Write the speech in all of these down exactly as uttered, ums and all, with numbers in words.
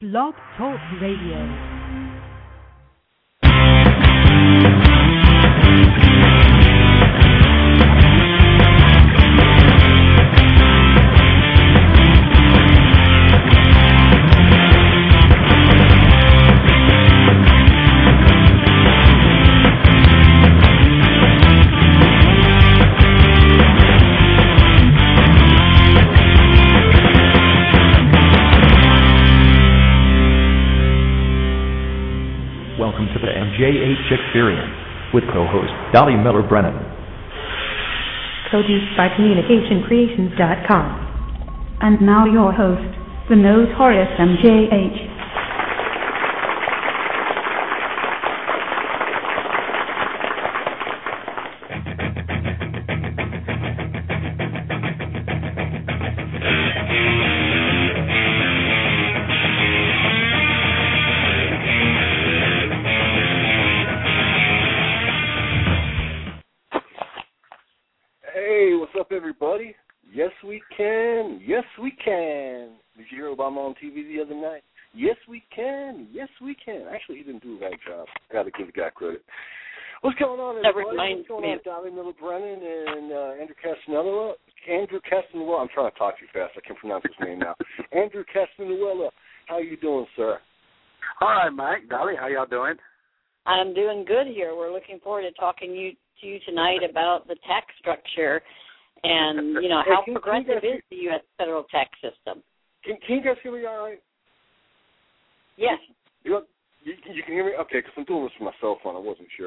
Blog Talk Radio. J H Experience with co-host Dolly Miller Brennan. Produced by communication creations dot com. And now your host, the notorious M J H. Everybody, yes we can, yes we can. Did you hear Obama on T V the other night? Yes we can, yes we can. Actually, he didn't do a bad job. Got to give the guy credit. What's going on, everybody? What's going on, Dolly Miller Brennan and uh, Andrew Castanuella? Andrew Castanuella. I'm trying to talk too fast. I can't pronounce his name now. Andrew Castanuella. How you doing, sir? All right, Mike. Dolly, how y'all doing? I'm doing good here. We're looking forward to talking you, to you tonight about the tax structure. And, you know, how hey, can, progressive can is the U S federal tax system? Can, can you guys hear me all right? Yes. You, you, you can hear me? Okay, because I'm doing this from my cell phone. I wasn't sure.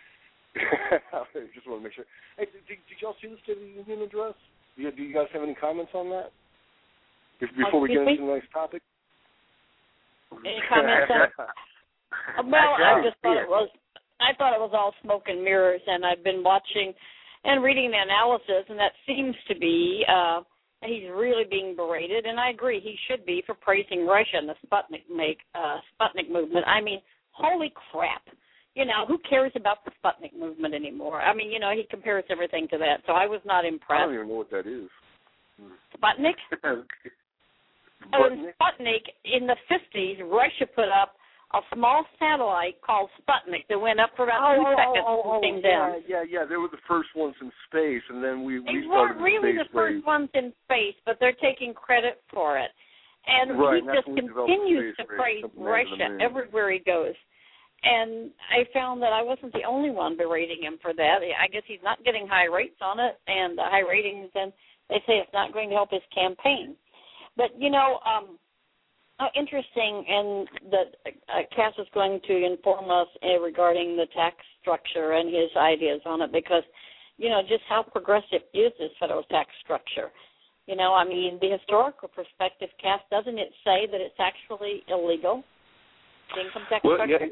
I just want to make sure. Hey, did, did y'all see the State of the Union address? Do you, do you guys have any comments on that? Before we get into the next topic? Any comments on Well, I just thought it was, I thought it was all smoke and mirrors, and I've been watching and reading the analysis, and that seems to be uh, he's really being berated, and I agree he should be for praising Russia and the Sputnik make uh, Sputnik movement. I mean, holy crap! You know, who cares about the Sputnik movement anymore? I mean, you know, he compares everything to that, so I was not impressed. I don't even know what that is. Sputnik? Oh, Sputnik, in the fifties, Russia put up a small satellite called Sputnik that went up for about oh, two oh, seconds oh, oh, and came yeah, down. Yeah, yeah, they were the first ones in space, and then we, we they started weren't really the the first race. ones in space, but they're taking credit for it. And right, he and just continues to praise Russia everywhere he goes. And I found that I wasn't the only one berating him for that. I guess he's not getting high rates on it, and the high ratings, and they say it's not going to help his campaign. But, you know, um, Oh, interesting, and that uh, Cass is going to inform us uh, regarding the tax structure and his ideas on it because, you know, just how progressive is this federal tax structure? You know, I mean, the historical perspective, Cass, doesn't it say that it's actually illegal, the income tax well, structure?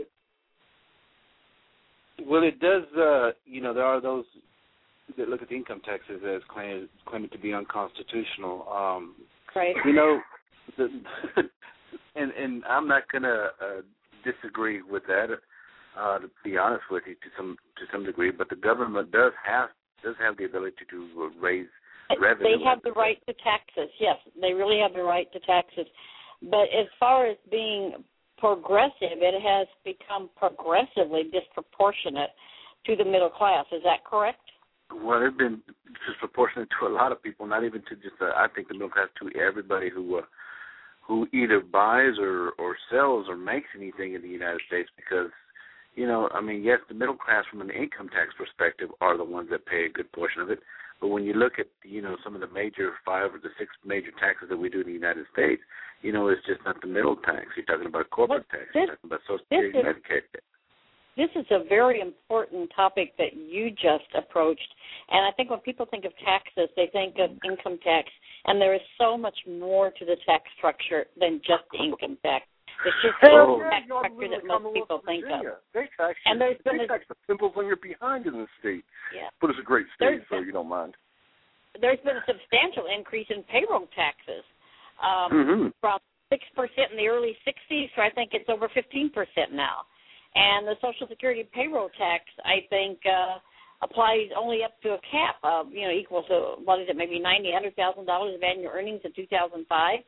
Yeah. Well, it does, uh, you know, there are those that look at the income taxes as claim, claiming to be unconstitutional. Um, right. You know, the... And and I'm not going to uh, disagree with that, uh, to be honest with you, to some to some degree. But the government does have does have the ability to raise revenue. They have the right to taxes. Yes, they really have the right to taxes. But as far as being progressive, it has become progressively disproportionate to the middle class. Is that correct? Well, it's been disproportionate to a lot of people, not even to just uh, I think the middle class, to everybody who. Uh, who either buys or, or sells or makes anything in the United States because, you know, I mean, yes, the middle class from an income tax perspective are the ones that pay a good portion of it. But when you look at, you know, some of the major five or the six major taxes that we do in the United States, you know, it's just not the middle tax. You're talking about corporate well, tax. This, You're talking about Social Security and Medicare tax. This is a very important topic that you just approached. And I think when people think of taxes, they think of income tax. And there is so much more to the tax structure than just the income tax. It's just the oh, tax yeah, structure that most people think of. They tax, and there's they been a, tax the pimples on your behind in the state. Yeah. But it's a great state, there's so been, you don't mind. There's been a substantial increase in payroll taxes um, mm-hmm. from six percent in the early sixties to I think it's over fifteen percent now. And the Social Security payroll tax, I think, uh, applies only up to a cap of, you know, equals to, what is it, maybe ninety thousand dollars, one hundred thousand dollars of annual earnings in two thousand five.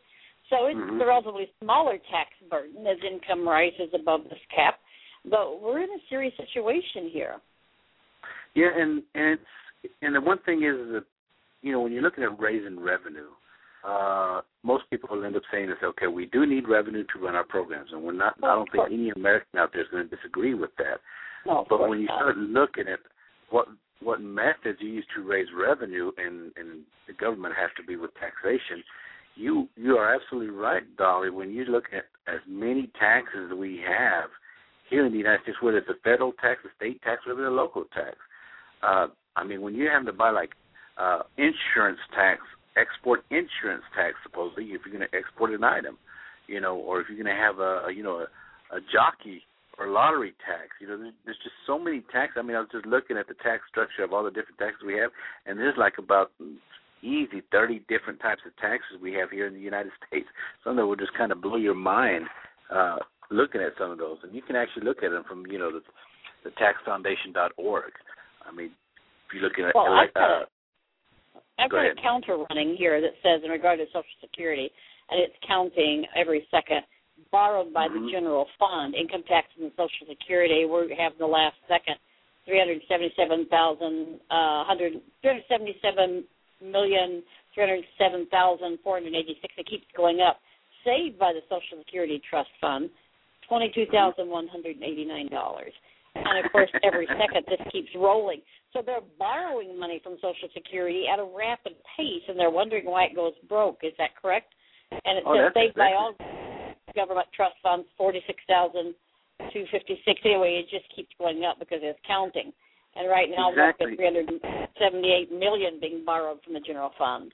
So it's mm-hmm. a relatively smaller tax burden as income rises above this cap. But we're in a serious situation here. Yeah, and and it's, and the one thing is that, you know, when you're looking at raising revenue, uh, most people will end up saying this, okay, we do need revenue to run our programs, and we're not. Well, I don't think any American out there is going to disagree with that. No, but when you not. start looking at what what methods you use to raise revenue, and, and the government has to be with taxation, you you are absolutely right, Dolly. When you look at as many taxes as we have here in the United States, whether it's a federal tax, a state tax, or a local tax, uh, I mean, when you have to buy like uh, insurance tax, export insurance tax, supposedly, if you're going to export an item, you know, or if you're going to have a, a you know a, a jockey or lottery tax, you know, there's, there's just so many taxes. I mean, I was just looking at the tax structure of all the different taxes we have, and there's like about easy thirty different types of taxes we have here in the United States. Some that will just kind of blow your mind uh, looking at some of those, and you can actually look at them from, you know, the, the tax foundation dot org. I mean, if you're looking at well, like, I've got, uh, a, I've got a counter running here that says in regard to Social Security, and it's counting every second borrowed by mm-hmm. the general fund, income taxes and Social Security. We have the last second three hundred seventy-seven thousand, uh, three hundred seventy-seven million, three hundred seven thousand, four hundred eighty-six. It keeps going up. Saved by the Social Security Trust Fund, twenty-two thousand one hundred eighty-nine dollars. And, of course, every second this keeps rolling. So they're borrowing money from Social Security at a rapid pace, and they're wondering why it goes broke. Is that correct? And it oh, says saved by exactly. all government trust funds, forty-six thousand two hundred fifty-six. Anyway, it just keeps going up because it's counting. And right now, exactly. we're at three hundred seventy-eight million dollars being borrowed from the general fund.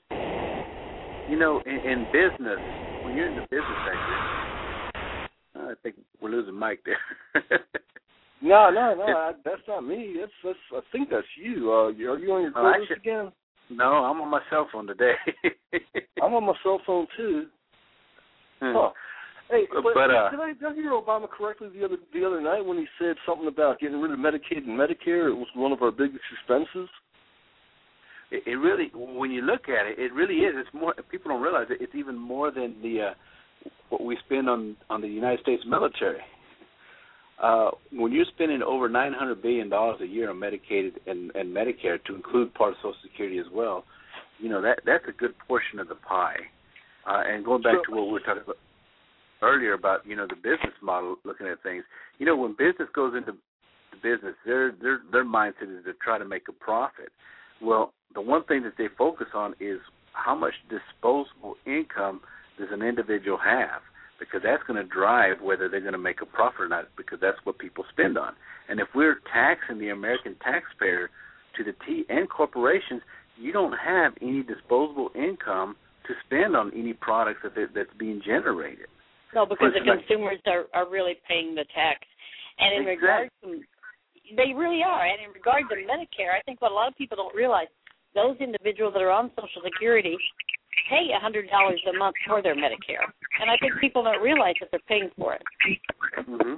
You know, in, in business, when you're in the business sector, I think we're losing Mike there. no, no, no, I, that's not me. That's, that's I think that's you. Uh, are you on your oh, quarters should, again? No, I'm on my cell phone today. I'm on my cell phone too. Hmm. Huh. Hey, but, but uh, did I did I hear Obama correctly the other the other night when he said something about getting rid of Medicaid and Medicare? It was one of our biggest expenses. It, it really, when you look at it, it really is. It's more. People don't realize it. It's even more than the uh, what we spend on, on the United States military. Uh, when you're spending over nine hundred billion dollars a year on Medicaid and, and Medicare, to include part of Social Security as well, you know that that's a good portion of the pie. Uh, and going back to what we were talking about earlier about, you know, the business model, looking at things, you know, when business goes into the business, their their their mindset is to try to make a profit. Well, the one thing that they focus on is how much disposable income does an individual have, because that's going to drive whether they're going to make a profit or not, because that's what people spend on. And if we're taxing the American taxpayer to the T and corporations, you don't have any disposable income to spend on any products that that's being generated. No, because the like, consumers are, are really paying the tax. And in exactly. regard to, they really are. And in regard to Medicare, I think what a lot of people don't realize, those individuals that are on Social Security pay one hundred dollars a month for their Medicare. And I think people don't realize that they're paying for it. Mm-hmm.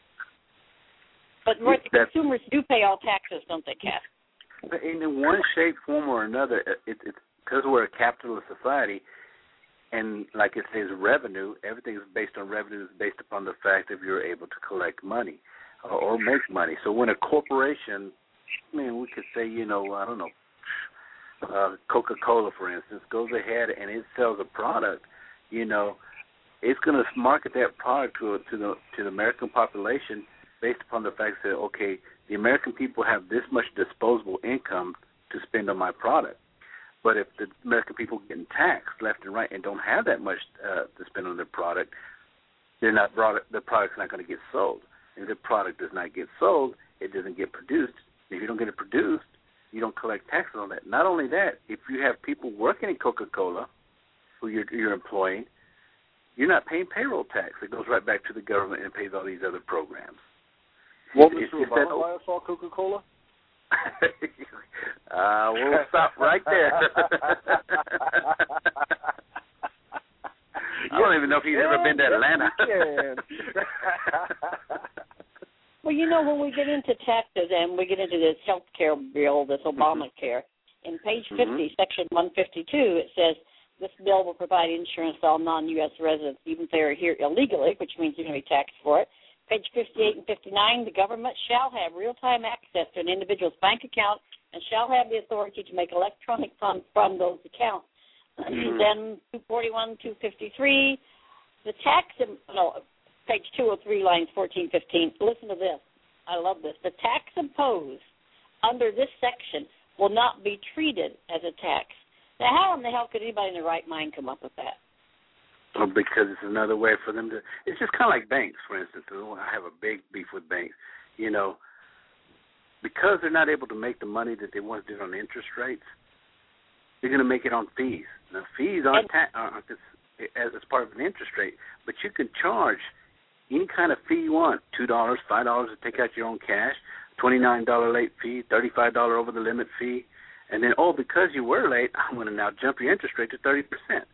But more, the consumers do pay all taxes, don't they, Kat? In one shape, form, or another, it, it's because we're a capitalist society, and like it says, revenue, everything is based on revenue, is based upon the fact that you're able to collect money or, or make money. So when a corporation, I mean, we could say, you know, I don't know, uh, Coca-Cola, for instance, goes ahead and it sells a product, you know, it's going to market that product to, to the to the American population based upon the fact that, okay, the American people have this much disposable income to spend on my product. But if the American people are getting taxed left and right and don't have that much uh, to spend on their product, they're not brought, the product's not going to get sold. And if the product does not get sold, it doesn't get produced. If you don't get it produced, you don't collect taxes on that. Not only that, if you have people working in Coca-Cola who you're, you're employing, you're not paying payroll tax. It goes right back to the government and pays all these other programs. What, it's, Mister it's Obama, that, why I saw Coca-Cola? uh, we'll stop right there. I don't even know if he's ever been to Atlanta. Well, you know, when we get into taxes and we get into this health care bill, this Obamacare, in page fifty, mm-hmm. section one fifty-two, it says This bill will provide insurance to all non-U S residents, even if they are here illegally, which means they're going to be taxed for it. Page fifty-eight and fifty-nine, the government shall have real-time access to an individual's bank account and shall have the authority to make electronic funds from those accounts. Mm-hmm. Then two forty-one, two fifty-three, the tax, no, page two oh three, lines fourteen, fifteen. Listen to this. I love this. The tax imposed under this section will not be treated as a tax. Now, how in the hell could anybody in their right mind come up with that? Well, because it's another way for them to – it's just kind of like banks, for instance. I have a big beef with banks. You know, because they're not able to make the money that they once did on interest rates, they're going to make it on fees. Now, fees aren't ta- aren't as, as part of an interest rate, but you can charge any kind of fee you want, two dollars, five dollars to take out your own cash, twenty-nine dollars late fee, thirty-five dollars over the limit fee, and then, oh, because you were late, I'm going to now jump your interest rate to thirty percent.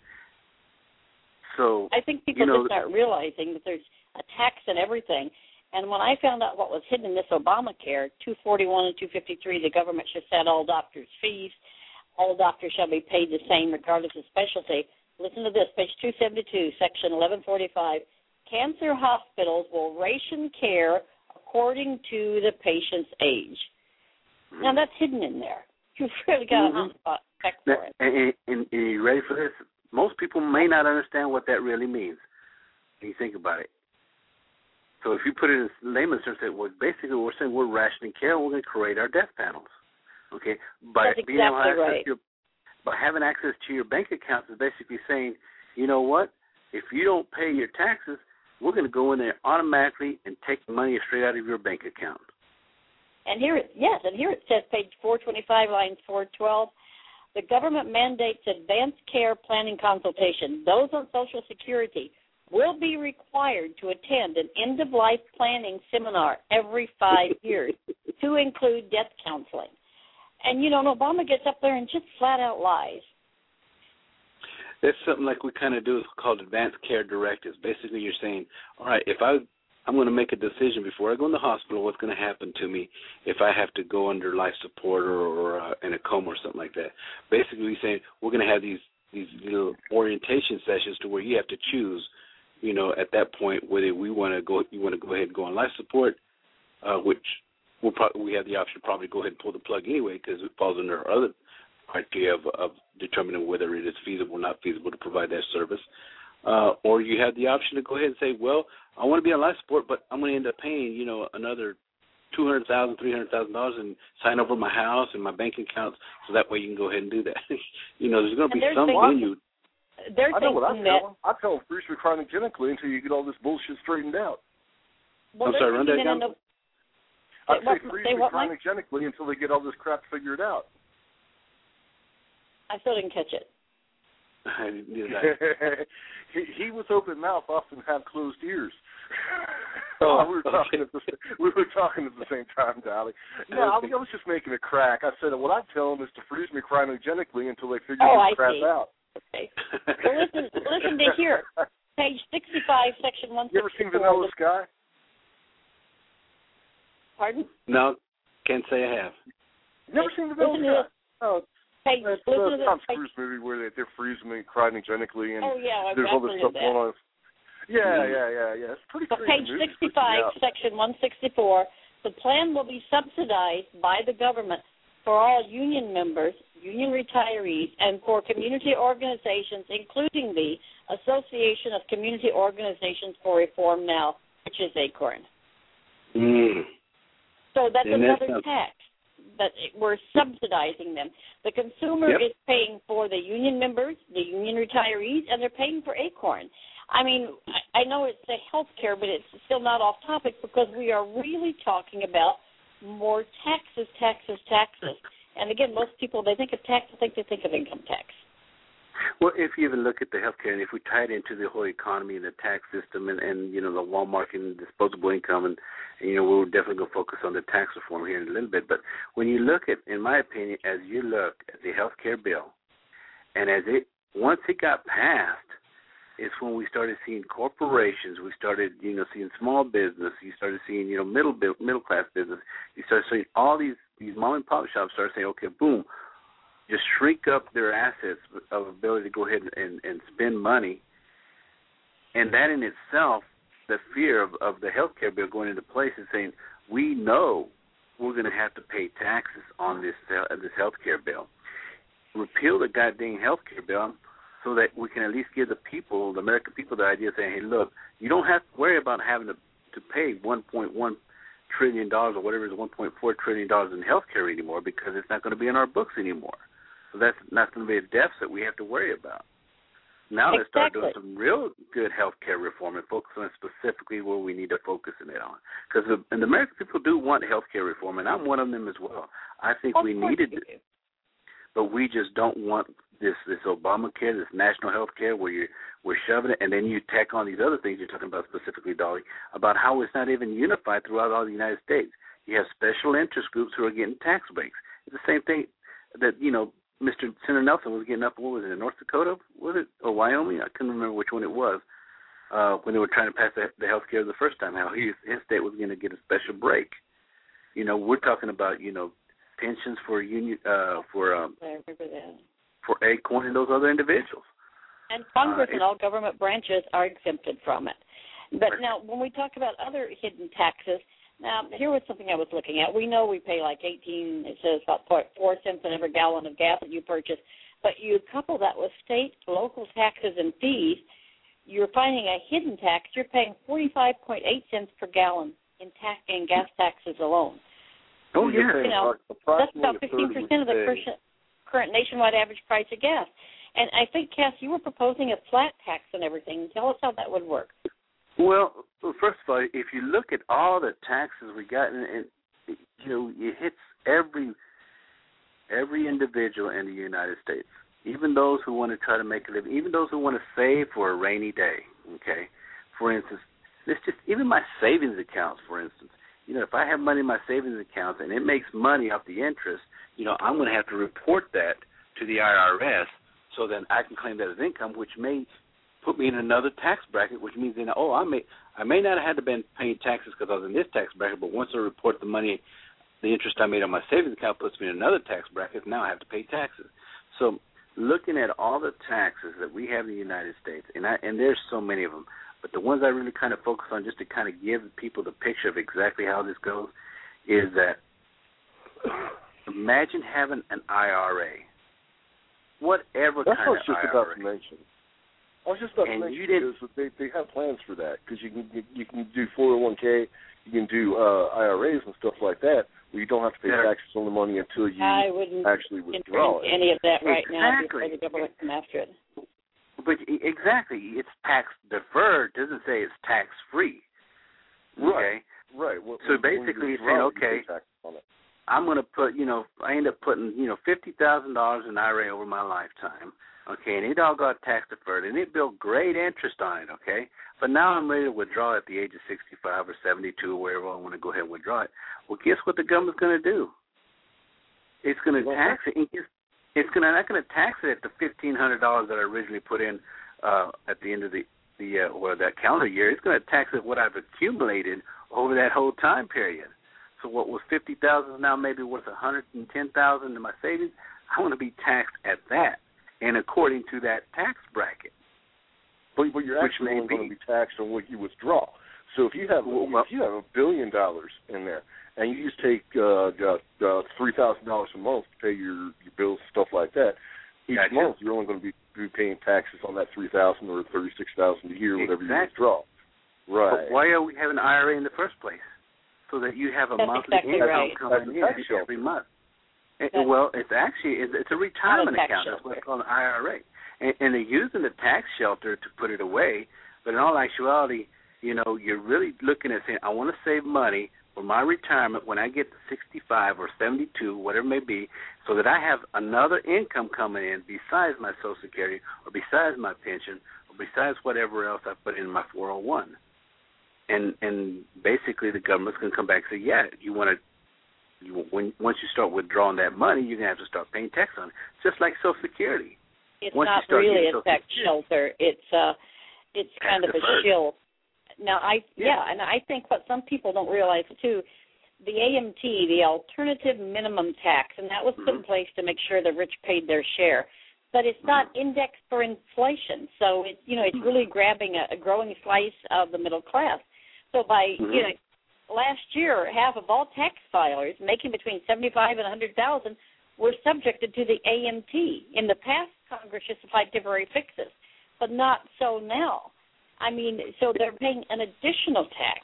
So I think people you know, just aren't realizing that there's a tax and everything. And when I found out what was hidden in this Obamacare, two forty-one and two fifty-three, the government should set all doctors' fees. All doctors shall be paid the same regardless of specialty. Listen to this, page two seventy-two, section eleven forty-five. Cancer hospitals will ration care according to the patient's age. Now, that's hidden in there. You've really got mm-hmm. a hot spot check for it. And, and, and you ready for this? Most people may not understand what that really means when you think about it. So if you put it in layman's terms, well, basically we're saying we're rationing care and we're going to create our death panels. Okay? By That's being exactly able to access right. your, by having access to your bank accounts is basically saying, you know what? If you don't pay your taxes, we're going to go in there automatically and take the money straight out of your bank account. And here, it, yes, and here it says, page four twenty-five, lines four twelve, the government mandates advanced care planning consultation. Those on Social Security will be required to attend an end-of-life planning seminar every five years to include death counseling. And, you know, Obama gets up there and just flat-out lies. That's something like we kind of do called advanced care directives. Basically, you're saying, all right, if I, I'm going to make a decision before I go in the hospital, what's going to happen to me if I have to go under life support or, or uh, in a coma or something like that. Basically, we're saying we're going to have these, these little orientation sessions to where you have to choose, you know, at that point whether we want to go, you want to go ahead and go on life support, uh, which we'll probably, we have the option to probably go ahead and pull the plug anyway because it falls under our other criteria of, of determining whether it is feasible or not feasible to provide that service. Uh, or you have the option to go ahead and say, well, I want to be on life support, but I'm going to end up paying, you know, another two hundred thousand dollars, three hundred thousand dollars and sign over my house and my bank accounts so that way you can go ahead and do that. You know, there's going to be some in you. They're I know what I thinking tell that. them. I tell them freeze cryogenically until you get all this bullshit straightened out. Well, I'm sorry, run that down. The, I say what, freeze they what, cryogenically until they get all this crap figured out. I still didn't catch it. he, he was open mouth, often have closed ears. Oh, we were talking okay. at the we were talking at the same time, Dolly. No, I, I was just making a crack. I said what I tell them is to freeze me cryogenically until they figure oh, this crap see. out. Okay. Well, listen, listen to here, page sixty-five, section one sixty-four. You ever seen Vanilla Sky? Pardon? No, can't say I have. You never seen Vanilla listen Sky? To Oh. Page, That's listen the to Tom this. Cruise movie where they, they're freezing me cryogenically and oh, yeah, I've there's all this stuff that. going on. Yeah, yeah, yeah, yeah. It's pretty So crazy. page sixty-five, section one sixty-four, the plan will be subsidized by the government for all union members, union retirees, and for community organizations, including the Association of Community Organizations for Reform Now, which is ACORN. Mm. So that's and another that's tax. But we're subsidizing them. The consumer yep. is paying for the union members, the union retirees, and they're paying for ACORN. I mean, I, I know it's the health care, but it's still not off topic because we are really talking about more taxes, taxes, taxes. And again, most people, they think of tax, I think they think of income tax. Well, if you even look at the healthcare, and if we tie it into the whole economy and the tax system, and, and you know the Walmart and disposable income, and, and you know we're definitely going to focus on the tax reform here in a little bit. But when you look at, in my opinion, as you look at the healthcare bill, and as it once it got passed, it's when we started seeing corporations, we started you know seeing small business, you started seeing you know middle middle class business, you started seeing all these these mom and pop shops start saying, okay, boom. just shrink up their assets of ability to go ahead and, and spend money. And that in itself, the fear of, of the health care bill going into place is saying, we know we're going to have to pay taxes on this uh, this health care bill. Repeal the goddamn health care bill so that we can at least give the people, the American people, the idea of saying, hey, look, you don't have to worry about having to, to pay one point one trillion dollars or whatever it is, one point four trillion dollars in health care anymore because it's not going to be in our books anymore. So that's not going to be a deficit we have to worry about. Now let's start doing some real good health care reform and focus on specifically where we need to focus in it on. Because the, and the American people do want health care reform, and I'm one of them as well. I think we needed it, but we just don't want this this Obamacare, this national health care where you're, we're shoving it, and then you tack on these other things you're talking about specifically, Dolly, about how it's not even unified throughout all the United States. You have special interest groups who are getting tax breaks. It's the same thing that, you know, Mister Senator Nelson was getting up, what was it, in North Dakota, was it, or Wyoming? I couldn't remember which one it was, uh, when they were trying to pass the, the health care the first time, how he, his state was going to get a special break. You know, we're talking about, you know, pensions for union, uh, for um, I remember that. for Acorn and those other individuals. And Congress uh, and all government branches are exempted from it. But right. now, when we talk about other hidden taxes, now, here was something I was looking at. We know we pay like eighteen, it says about four cents on every gallon of gas that you purchase. But you couple that with state, local taxes and fees, you're finding a hidden tax. You're paying forty-five point eight cents per gallon in, tax, in gas taxes alone. Oh, yeah. You know, that's about fifteen percent of the current, current nationwide average price of gas. And I think, Cass, you were proposing a flat tax on everything. Tell us how that would work. Well, first of all, if you look at all the taxes we got, and, and you know, it hits every every individual in the United States, even those who want to try to make a living, even those who want to save for a rainy day. Okay, for instance, it's just even my savings accounts. For instance, you know, if I have money in my savings accounts and it makes money off the interest, you know, I'm going to have to report that to the I R S so that I can claim that as income, which may put me in another tax bracket, which means, you know, oh, I may I may not have had to been paying taxes because I was in this tax bracket, but once I report the money, the interest I made on my savings account puts me in another tax bracket. Now I have to pay taxes. So looking at all the taxes that we have in the United States, and I, and there's so many of them, but the ones I really kind of focus on just to kind of give people the picture of exactly how this goes is that imagine having an I R A, whatever That's kind of just I R A. about to mention. I was just about and to mention you didn't, because they they have plans for that because you can you can do four oh one k, you can do uh, I R As and stuff like that where you don't have to pay yeah. taxes on the money until you I wouldn't actually withdraw it. any of that right exactly. now before the government come after it. But exactly, it's tax deferred. Doesn't say it's tax free. Okay, right, right. When, so basically, you're saying, okay, I'm going to put, you know, I end up putting, you know, fifty thousand dollars in I R A over my lifetime. Okay, and it all got tax deferred, and it built great interest on it. Okay, but now I'm ready to withdraw at the age of sixty-five or seventy-two or wherever I want to go ahead and withdraw it. Well, guess what the government's going to do? It's going to tax it. It's, it's going to not going to tax it at the fifteen hundred dollars that I originally put in uh, at the end of the the uh, or that calendar year. It's going to tax it what I've accumulated over that whole time period. So what was fifty thousand is now maybe worth one hundred and ten thousand in my savings. I want to be taxed at that, and according to that tax bracket. But, but you're actually only going to be taxed on what you withdraw. So if you have well, if you have a billion dollars in there, and you just take uh, uh, three thousand dollars a month to pay your, your bills and stuff like that, each gotcha. month you're only going to be, be paying taxes on that three thousand or thirty six thousand a year, whatever exactly. you withdraw. Right. But why are we having an I R A in the first place? So that you have a That's monthly exactly income right. coming in every month. It, well, it's actually it's, it's a retirement account. That's what's called an I R A, and, and they're using the tax shelter to put it away. But in all actuality, you know, you're really looking at saying, I want to save money for my retirement when I get to sixty-five or seventy-two, whatever it may be, so that I have another income coming in besides my Social Security or besides my pension or besides whatever else I put in my four oh one. And and basically the government's going to come back and say, yeah, you want to, you, when once you start withdrawing that money, you're going to have to start paying tax on it, just like Social Security. It's once not really a tax shelter. It's uh, it's kind of a shield. Now, I yeah. yeah, and I think what some people don't realize too, the A M T, the Alternative Minimum Tax, and that was put mm-hmm. in place to make sure the rich paid their share. But it's not mm-hmm. indexed for inflation, so it, you know, it's really grabbing a, a growing slice of the middle class. So by mm-hmm. you know, last year, half of all tax filers making between seventy-five and one hundred thousand were subjected to the A M T. In the past, Congress just applied temporary fixes, but not so now. I mean, so they're paying an additional tax.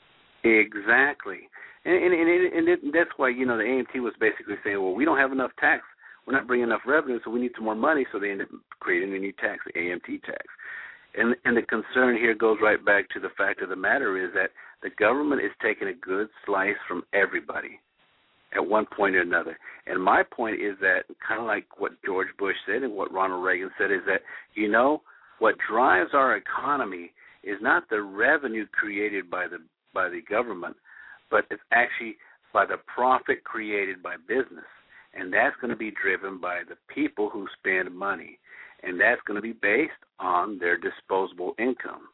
Exactly, and and, and, it, and it, that's why, you know, the A M T was basically saying, well, we don't have enough tax. We're not bringing enough revenue, so we need some more money, so they end up creating a new tax, the A M T tax. And and the concern here goes right back to the fact of the matter is that the government is taking a good slice from everybody at one point or another. And my point is that, kind of like what George Bush said and what Ronald Reagan said, is that, you know, what drives our economy is not the revenue created by the by the government, but it's actually by the profit created by business. And that's going to be driven by the people who spend money. And that's going to be based on their disposable income.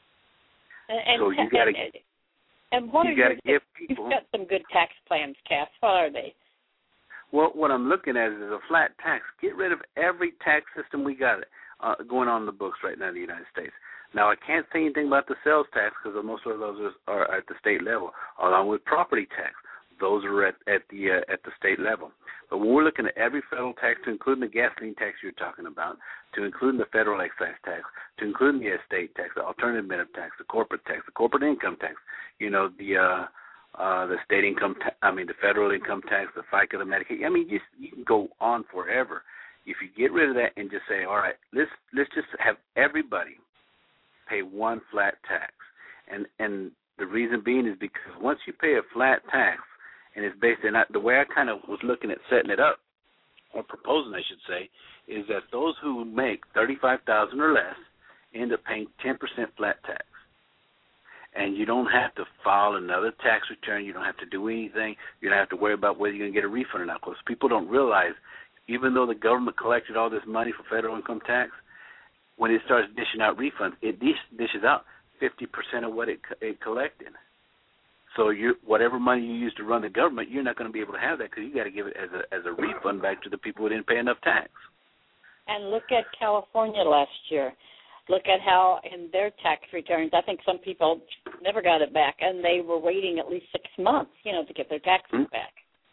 And, so you got to and what you are got to give people. You've got some good tax plans, Cass. What are they? Well, what I'm looking at is a flat tax. Get rid of every tax system we got uh, going on in the books right now in the United States. Now, I can't say anything about the sales tax because most of those are at the state level, along with property tax. Those are at, at the uh, at the state level. But when we're looking at every federal tax, to include the gasoline tax you're talking about, to include the federal excise tax, to include the estate tax, the alternative minimum tax, the corporate tax, the corporate income tax, you know, the uh, uh, the state income, ta- I mean, the federal income tax, the FICA, the Medicaid. I mean, you, you can go on forever. If you get rid of that and just say, all right, let's let's just have everybody pay one flat tax, and and the reason being is because once you pay a flat tax, and it's based on the way I kind of was looking at setting it up, or proposing, I should say, is that those who make thirty-five thousand dollars or less end up paying ten percent flat tax. And you don't have to file another tax return. You don't have to do anything. You don't have to worry about whether you're going to get a refund or not, because people don't realize, even though the government collected all this money for federal income tax, when it starts dishing out refunds, it dishes out fifty percent of what it, it collected. So you, whatever money you use to run the government, you're not going to be able to have that because you got to give it as a as a refund back to the people who didn't pay enough tax. And look at California last year. Look at how in their tax returns, I think some people never got it back, and they were waiting at least six months, you know, to get their taxes mm-hmm. back.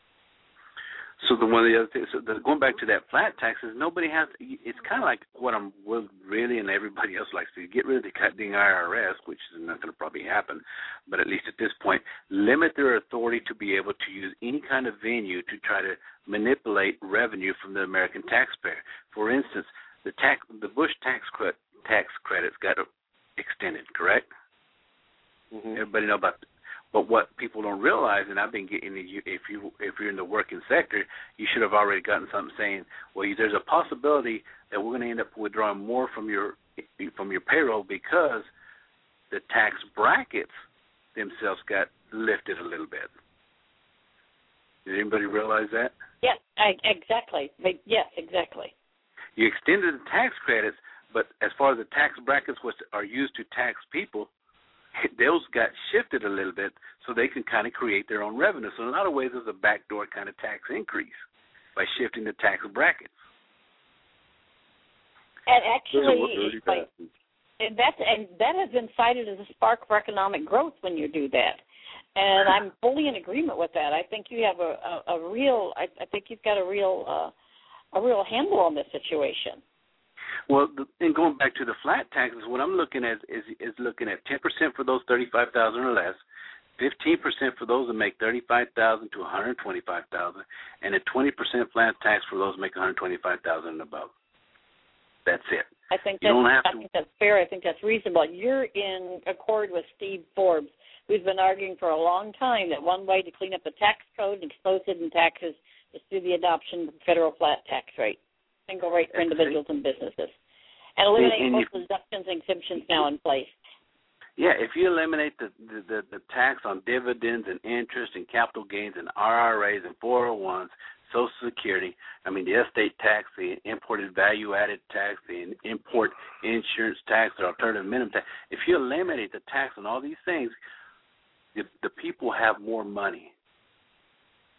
So the one of the other things, so the, going back to that flat tax, is nobody has to, it's kind of like what I'm really, and everybody else likes to get rid of the, the I R S, which is not going to probably happen, but at least at this point, limit their authority to be able to use any kind of venue to try to manipulate revenue from the American taxpayer. For instance, the tax, the Bush tax credit, tax credits got extended, correct? Mm-hmm. Everybody know about. But what people don't realize, and I've been getting, if you if you're in the working sector, you should have already gotten something saying, well, there's a possibility that we're going to end up withdrawing more from your from your payroll because the tax brackets themselves got lifted a little bit. Did anybody realize that? Yes, I, exactly. Yes, exactly. You extended the tax credits, but as far as the tax brackets which are used to tax people, those got shifted a little bit so they can kind of create their own revenue. So in a lot of ways, there's a backdoor kind of tax increase by shifting the tax brackets. And actually, like, and that's and that has been cited as a spark for economic growth when you do that. And I'm fully in agreement with that. I think you have a, a, a real. I, I think you've got a real uh, a real handle on this situation. Well, the, and going back to the flat taxes, what I'm looking at is is looking at ten percent for those thirty-five thousand dollars or less, fifteen percent for those that make thirty-five thousand dollars to one hundred twenty-five thousand dollars, and a twenty percent flat tax for those that make one hundred twenty-five thousand dollars and above. That's it. I think you that's, don't have I to, think that's fair. I think that's reasonable. You're in accord with Steve Forbes, who's been arguing for a long time that one way to clean up the tax code and expose hidden taxes is through the adoption of the federal flat tax rate. Single rate for individuals and businesses, and eliminate and, and most you, deductions and exemptions now in place. Yeah, if you eliminate the, the, the, the tax on dividends and interest and capital gains and R R As and four oh ones, Social Security, I mean the estate tax, the imported value-added tax, the import insurance tax, the alternative minimum tax, if you eliminate the tax on all these things, the, the people have more money.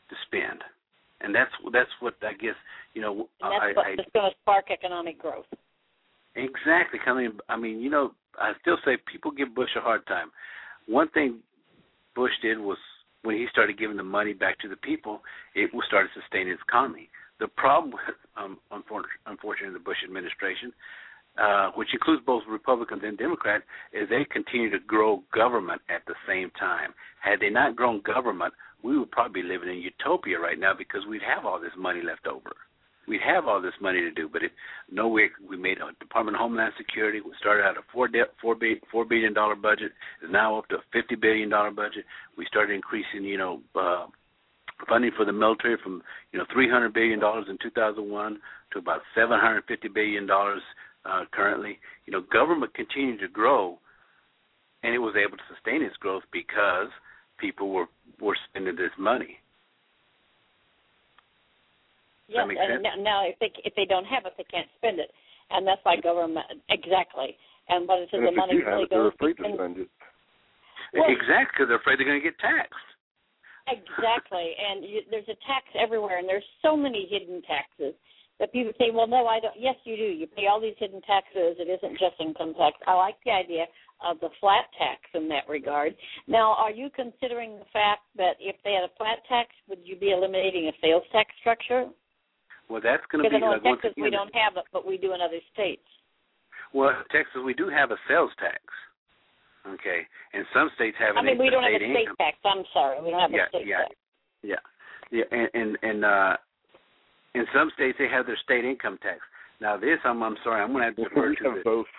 to spend, and that's that's what I guess you know. And that's I, what's going to spark economic growth. Exactly. I mean, I mean, you know, I still say people give Bush a hard time. One thing Bush did was when he started giving the money back to the people, it started sustaining his economy. The problem with, um, unfortunately, the Bush administration, uh, which includes both Republicans and Democrats, is they continue to grow government at the same time. Had they not grown government, we would probably be living in utopia right now because we'd have all this money left over. We'd have all this money to do, but it, no way we made a Department of Homeland Security. We started out a four, de- four, bi- four billion dollars budget, is now up to a fifty billion dollars budget. We started increasing, you know, uh, funding for the military from, you know, three hundred billion dollars in two thousand one to about seven hundred fifty billion dollars uh, currently. You know, government continued to grow, and it was able to sustain its growth because people were, were spending this money. Yes, and now if they if they don't have it, they can't spend it, and that's why government exactly. And what is it? And The if money you have really it, they're goes. afraid to spend it. Well, exactly, because they're afraid they're going to get taxed. Exactly, and you, there's a tax everywhere, and there's so many hidden taxes that people say, "Well, no, I don't." Yes, you do. You pay all these hidden taxes. It isn't just income tax. I like the idea of the flat tax in that regard. Now, are you considering the fact that if they had a flat tax, would you be eliminating a sales tax structure? Well, that's going to be because like in Texas once again, we don't have it, but we do in other states. Well, in Texas we do have a sales tax. Okay, and some states have. I mean, we don't have a state income. tax. I'm sorry, we don't have yeah, a state yeah, tax. Yeah, yeah, and and, and uh, in some states they have their state income tax. Now this, I'm I'm sorry, I'm going to have to defer to the. Both.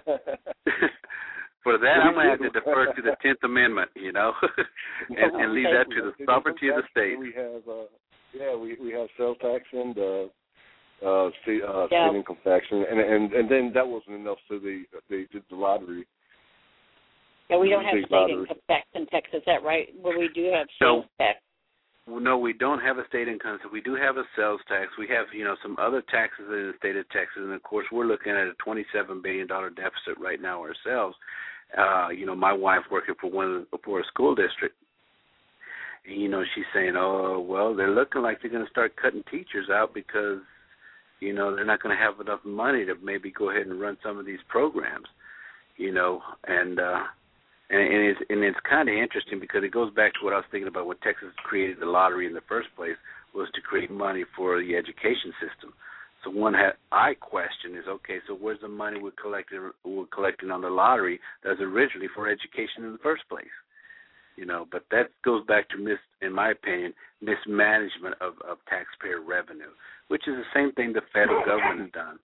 For that, I'm going to have to defer to the Tenth Amendment, you know, and, and leave that to the sovereignty of the state. We have. Uh, Yeah, we we have sales tax and uh, uh, state, uh, yeah. state income tax, and, and and and then that wasn't enough, so they they did the lottery. Yeah, we don't have state state lottery. income tax in Texas. Is that right? Well, we do have sales no, tax. No, we don't have a state income tax. We do have a sales tax. We have, you know, some other taxes in the state of Texas, and of course, we're looking at a twenty-seven billion dollars deficit right now ourselves. Uh, you know, my wife working for one of the, for a school district. You know, she's saying, oh, well, they're looking like they're going to start cutting teachers out because, you know, they're not going to have enough money to maybe go ahead and run some of these programs, you know, and uh, and, and it's and it's kind of interesting because it goes back to what I was thinking about when Texas created the lottery in the first place was to create money for the education system. So one ha- I question is, okay, so where's the money we're collecting, we're collecting on the lottery that was originally for education in the first place? You know, but that goes back to, mis, in my opinion, mismanagement of, of taxpayer revenue, which is the same thing the federal government has done.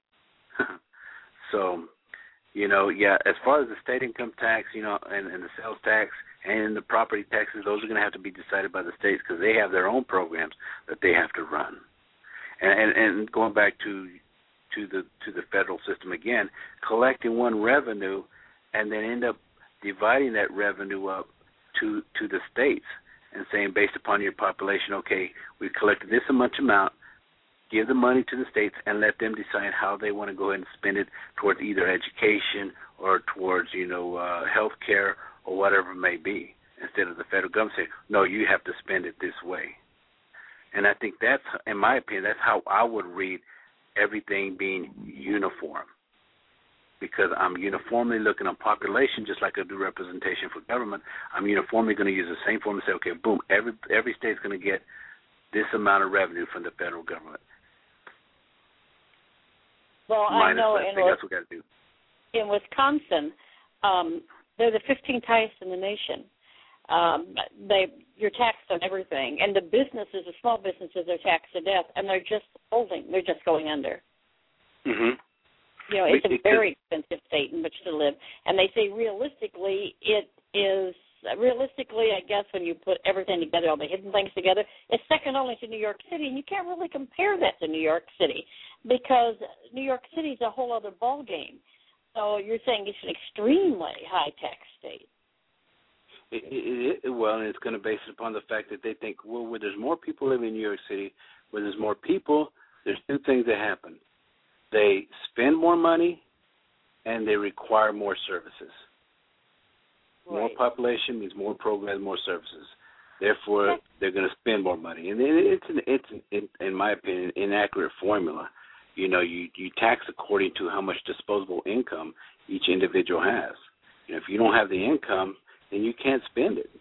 So, you know, yeah, as far as the state income tax, you know, and, and the sales tax and the property taxes, those are going to have to be decided by the states because they have their own programs that they have to run. And, and, and going back to to the to the federal system again, collecting one revenue and then end up dividing that revenue up to to the states and saying based upon your population, okay, we've collected this much amount, give the money to the states and let them decide how they want to go ahead and spend it towards either education or towards, you know, uh, health care or whatever it may be, instead of the federal government saying, no, you have to spend it this way. And I think that's, in my opinion, that's how I would read everything being uniform. Because I'm uniformly looking on population, just like I do representation for government. I'm uniformly going to use the same form and say, okay, boom, every every state's going to get this amount of revenue from the federal government. Well, Minus I know that. in, I think that's what we got to do. in Wisconsin, um, they're the fifteenth highest in the nation. Um, they you're taxed on everything, and the businesses, the small businesses, are taxed to death, and they're just holding. They're just going under. Mm-hmm. You know, it's a very expensive state in which to live. And they say realistically it is, realistically, I guess, when you put everything together, all the hidden things together, it's second only to New York City. And you can't really compare that to New York City because New York City is a whole other ballgame. So you're saying it's an extremely high-tax state. It, it, it, well, and it's going to base it upon the fact that they think, well, where there's more people living in New York City, where there's more people, there's two things that happen. They spend more money, and they require more services. Right. More population means more programs, more services. Therefore, they're going to spend more money. And it's, an, it's an, in my opinion, inaccurate formula. You know, you, you tax according to how much disposable income each individual has. You know, if you don't have the income, then you can't spend it.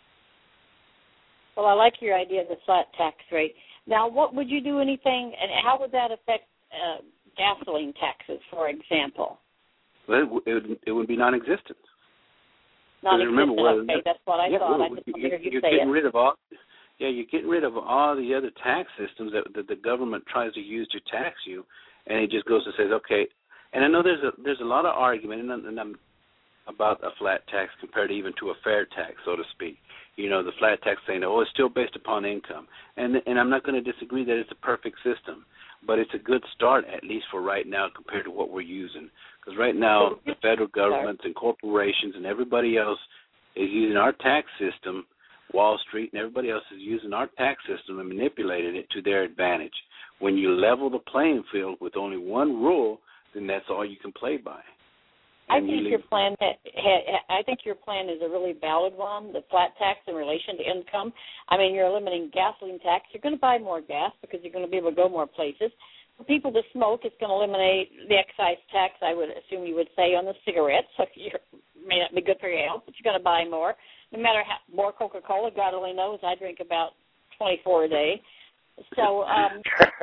Well, I like your idea of the flat tax rate. Now, what would you do anything, and how would that affect uh, gasoline taxes, for example? Well, it would, it would be non-existent. Non-existent, remember, well, okay, that's what I yeah, thought. Well, I just you, wondered if you you're say getting it. rid of all, yeah, you're getting rid of all the other tax systems that, that the government tries to use to tax you, and it just goes and says, okay. And I know there's a there's a lot of argument, and I'm, and I'm about a flat tax compared even to a fair tax, so to speak. You know, the flat tax saying, oh, it's still based upon income. And and I'm not going to disagree that it's a perfect system, but it's a good start, at least for right now, compared to what we're using. Because right now, the federal governments and corporations and everybody else is using our tax system, Wall Street and everybody else is using our tax system and manipulating it to their advantage. When you level the playing field with only one rule, then that's all you can play by. I think your plan. I think your plan is a really valid one. The flat tax in relation to income. I mean, you're eliminating gasoline tax. You're going to buy more gas because you're going to be able to go more places. For people to smoke, it's going to eliminate the excise tax. I would assume you would say on the cigarettes. So it may not be good for your health, but you're going to buy more. No matter how more Coca-Cola. God only knows. I drink about twenty-four a day. So um,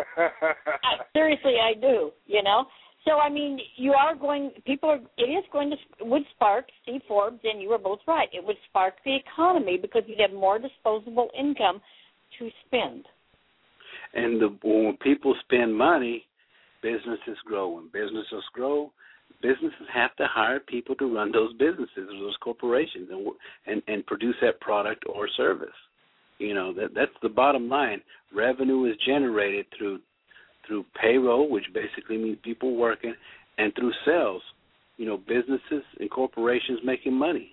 I, seriously, I do. You know. So, I mean, you are going, people are, it is going to, would spark, Steve Forbes, and you were both right, it would spark the economy because you'd have more disposable income to spend. And the, when people spend money, businesses grow. When businesses grow, businesses have to hire people to run those businesses or those corporations and, and, and produce that product or service. You know, that that's the bottom line. Revenue is generated through through payroll, which basically means people working, and through sales, you know, businesses and corporations making money,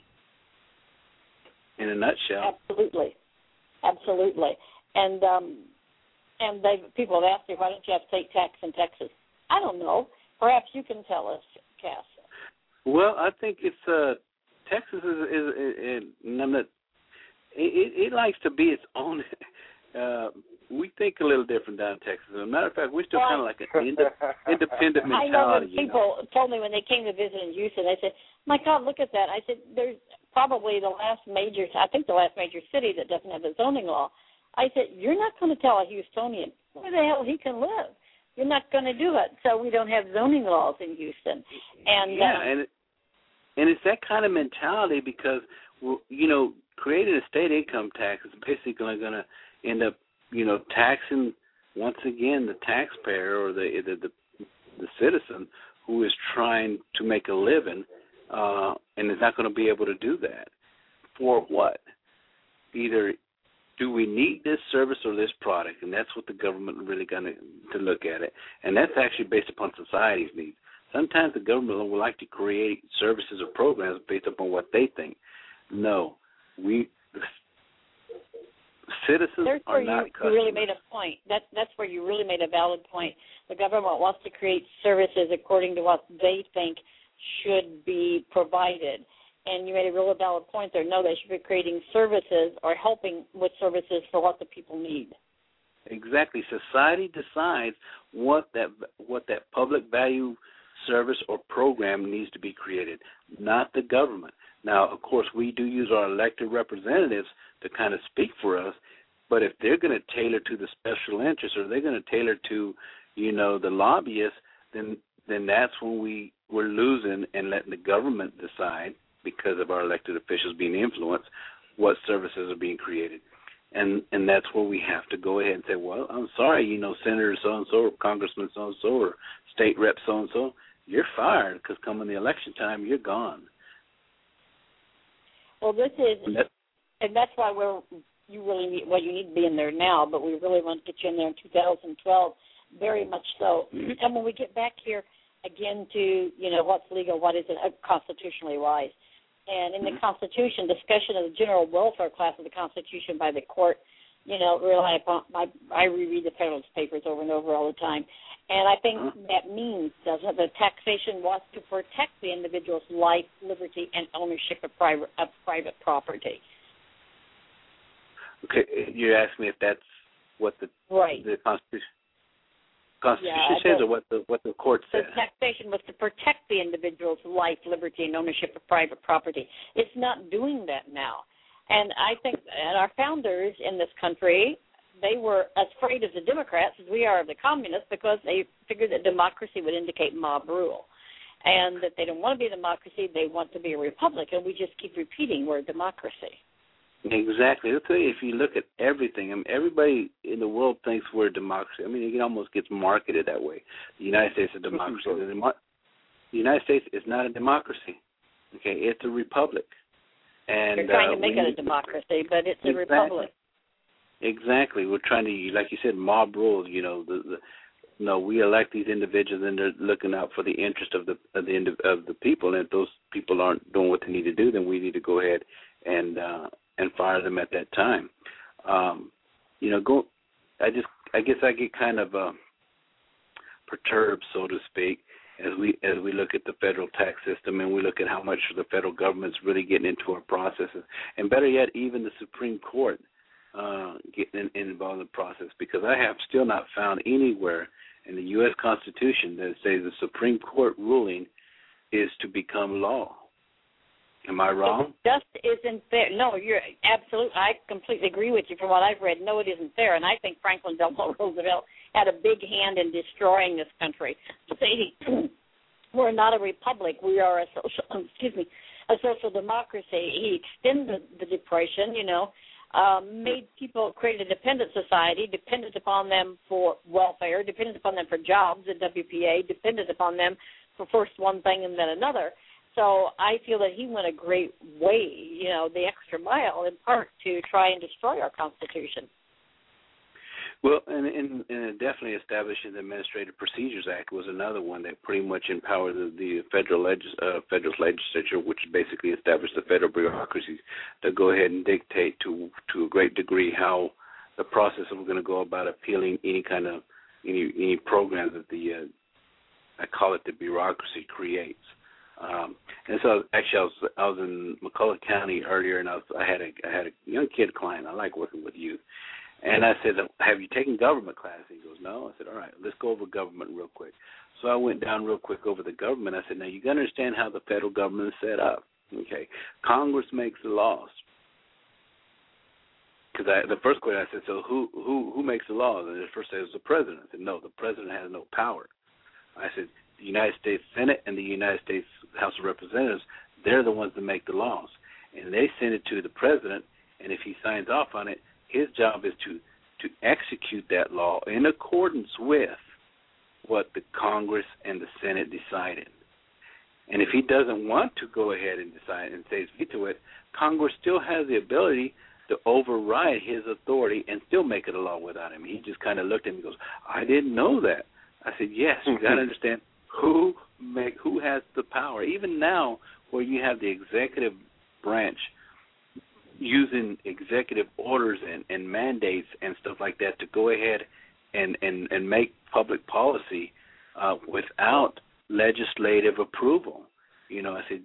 in a nutshell. Absolutely. Absolutely. And um, and they people have asked me, why don't you have state tax in Texas? I don't know. Perhaps you can tell us, Cass. Well, I think it's, uh, Texas is, is, is, is it, it, it likes to be its own, uh, we think a little different down in Texas. As a matter of fact, we're still well, kind of like an ind- independent mentality. I know when people you know? told me when they came to visit in Houston, they said, my God, look at that. I said, there's probably the last major, I think the last major city that doesn't have a zoning law. I said, you're not going to tell a Houstonian where the hell he can live. You're not going to do it. So we don't have zoning laws in Houston. And Yeah, uh, and, it, and it's that kind of mentality because, well, you know, creating a state income tax is basically going to end up, you know, taxing once again the taxpayer or the the, the, the citizen who is trying to make a living uh, and is not going to be able to do that. For what? Either do we need this service or this product, and that's what the government really going to to look at it, and that's actually based upon society's needs. Sometimes the government will like to create services or programs based upon what they think. No, we. Citizens There's are where not you, customers. you really made a point. That, that's where you really made a valid point. The government wants to create services according to what they think should be provided. And you made a really valid point there. No, they should be creating services or helping with services for what the people need. Exactly. Society decides what that what that public value service or program needs to be created, not the government. Now, of course, we do use our elected representatives to kind of speak for us, but if they're going to tailor to the special interests or they're going to tailor to, you know, the lobbyists, then then that's when we, we're losing and letting the government decide, because of our elected officials being influenced, what services are being created. And and that's where we have to go ahead and say, well, I'm sorry, you know, Senator so-and-so or Congressman so-and-so or State Rep so-and-so, you're fired because coming the election time, you're gone. Well, this is, And, that, and that's why we're, you really need, well, you need to be in there now, but we really want to get you in there in two thousand twelve, very much so. And when we get back here again to, you know, what's legal, what isn't, uh, constitutionally wise. And in the Constitution, discussion of the general welfare class of the Constitution by the court, you know, really, I, I reread the Federalist Papers over and over all the time. And I think that means, doesn't it, that taxation wants to protect the individual's life, liberty, and ownership of private, of private property. Okay, you asked me if that's what the right. the Constitution Constitution yeah, says, the, or what the what the court says. The taxation was to protect the individual's life, liberty, and ownership of private property. It's not doing that now, and I think and our founders in this country, they were as afraid of the Democrats as we are of the communists because they figured that democracy would indicate mob rule, and that they don't want to be a democracy; they want to be a republic, and we just keep repeating we're a democracy. Exactly. I'll tell you, if you look at everything, I mean, everybody in the world thinks we're a democracy. I mean, it almost gets marketed that way. The United States is a democracy. The, Demo- the United States is not a democracy. Okay, it's a republic. And you're trying uh, to make we, it a democracy, but it's exactly. a republic. Exactly. We're trying to, like you said, mob rule. You know, the, the no, we elect these individuals, and they're looking out for the interest of the of the of the people. And if those people aren't doing what they need to do, then we need to go ahead and. Uh, and fire them at that time. Um, you know, go. I just, I guess, I get kind of uh, perturbed, so to speak, as we as we look at the federal tax system and we look at how much the federal government's really getting into our processes, and better yet, even the Supreme Court uh, getting in, involved in the process. Because I have still not found anywhere in the U S Constitution that says the Supreme Court ruling is to become law. Am I wrong? It just isn't there. No, you're absolutely. I completely agree with you. From what I've read, no, it isn't there. And I think Franklin Delano Roosevelt had a big hand in destroying this country. Saying we're not a republic, we are a social. Excuse me, a social democracy. He extended the Depression. You know, um, made people create a dependent society, dependent upon them for welfare, dependent upon them for jobs, the W P A, dependent upon them for first one thing and then another. So I feel that he went a great way, you know, the extra mile in part to try and destroy our Constitution. Well, and, and, and definitely establishing the Administrative Procedures Act was another one that pretty much empowered the, the federal, legis, uh, federal legislature, which basically established the federal bureaucracies, to go ahead and dictate to to a great degree how the process of going to go about appealing any kind of any any programs that the uh, I call it the bureaucracy creates. Um, and so actually, I was I was in McCulloch County earlier, and I, was, I had a I had a young kid client. I like working with youth, and I said, "Have you taken government class?" He goes, "No." I said, "All right, let's go over government real quick." So I went down real quick over the government. I said, "Now you got to understand how the federal government is set up. Okay, Congress makes the laws." Because the first question I said, "So who who who makes the laws?" And the first said it was the president. I said, "No, the president has no power." I said, the United States Senate and the United States House of Representatives, they're the ones that make the laws. And they send it to the president, and if he signs off on it, his job is to, to execute that law in accordance with what the Congress and the Senate decided. And if he doesn't want to go ahead and decide and say veto it, Congress still has the ability to override his authority and still make it a law without him. He just kind of looked at me and goes, "I didn't know that." I said, "Yes, you got to understand who make who has the power. Even now, where you have the executive branch using executive orders and, and mandates and stuff like that to go ahead and, and, and make public policy uh, without legislative approval. You know, I said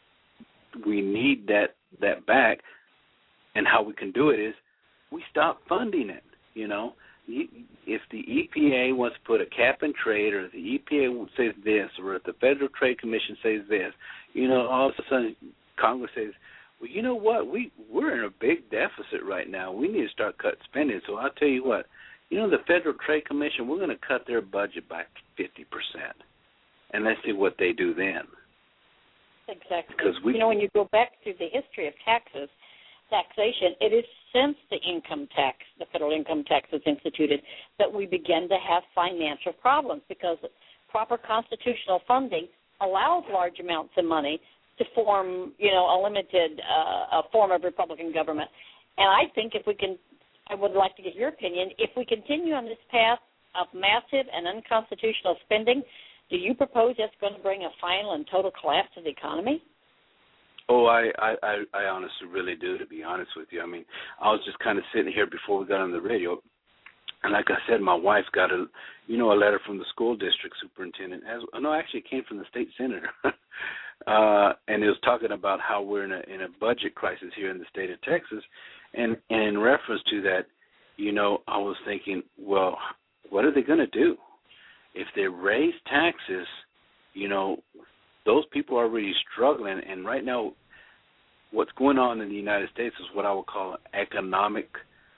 we need that that back, and how we can do it is we stop funding it. You know." If the E P A wants to put a cap and trade, or if the E P A says this, or if the Federal Trade Commission says this, you know, all of a sudden Congress says, "Well, you know what? We we're in a big deficit right now. We need to start cut spending." So I'll tell you what, you know, the Federal Trade Commission, we're going to cut their budget by fifty percent, and let's see what they do then. Exactly. Because we, you know, when you go back to the history of taxes, taxation, it is since the income tax, the federal income tax was instituted, that we begin to have financial problems, because proper constitutional funding allows large amounts of money to form, you know, a limited uh, a form of Republican government. And I think if we can, I would like to get your opinion, if we continue on this path of massive and unconstitutional spending, do you propose that's going to bring a final and total collapse of the economy? Oh, I, I, I honestly really do, to be honest with you. I mean, I was just kind of sitting here before we got on the radio, and like I said, my wife got a, you know, a letter from the school district superintendent. As, no, actually it came from the state senator, uh, and it was talking about how we're in a in a budget crisis here in the state of Texas, And, and in reference to that, you know, I was thinking, well, what are they going to do? If they raise taxes, you know, those people are already struggling. And right now, what's going on in the United States is what I would call economic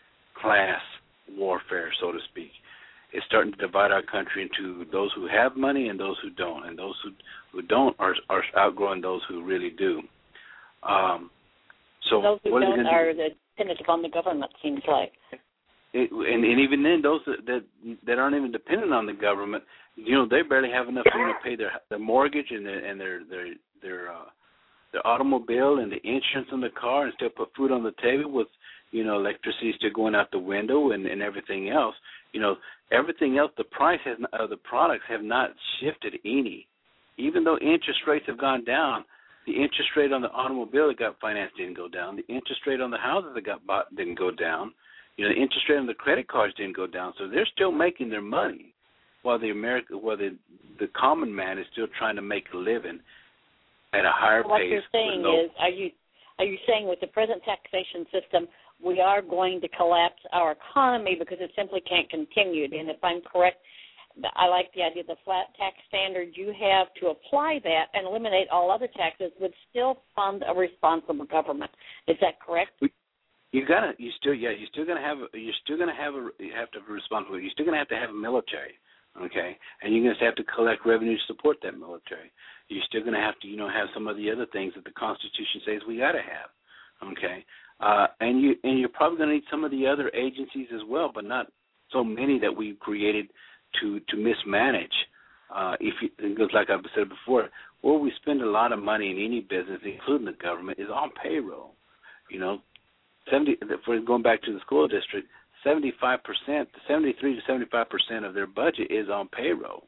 class warfare, so to speak. It's starting to divide our country into those who have money and those who don't, and those who who don't are are outgrowing those who really do. Um, so those who what don't are, are dependent upon the government, seems like. It, and, and even then, those that, that that aren't even dependent on the government, you know, they barely have enough money to pay their their mortgage and their and their their their, uh, their automobile and the insurance on the car, and still put food on the table with, you know, electricity still going out the window and, and everything else. You know, everything else, the price has of uh, the products have not shifted any. Even though interest rates have gone down, the interest rate on the automobile that got financed didn't go down. The interest rate on the houses that got bought didn't go down. You know, the interest rate on the credit cards didn't go down. So they're still making their money, while the America, while the the common man is still trying to make a living at a higher what pace. What you're saying no, is, are you are you saying with the present taxation system, we are going to collapse our economy because it simply can't continue? And if I'm correct, I like the idea of the flat tax standard you have to apply that and eliminate all other taxes would still fund a responsible government. Is that correct? We, you gotta, you still, yeah, you're still gonna have, you're still gonna have a, you have to have a responsibility. You're still gonna have to have a military, okay, and you're gonna have to collect revenue to support that military. You're still gonna have to, you know, have some of the other things that the Constitution says we gotta have, okay, uh, and you, and you're probably gonna need some of the other agencies as well, but not so many that we've created to to mismanage. Uh, if you, because like I've said before, where we spend a lot of money in any business, including the government, is on payroll. You know, seventy. For going back to the school district, seventy-five percent, seventy-three to seventy-five percent of their budget is on payroll.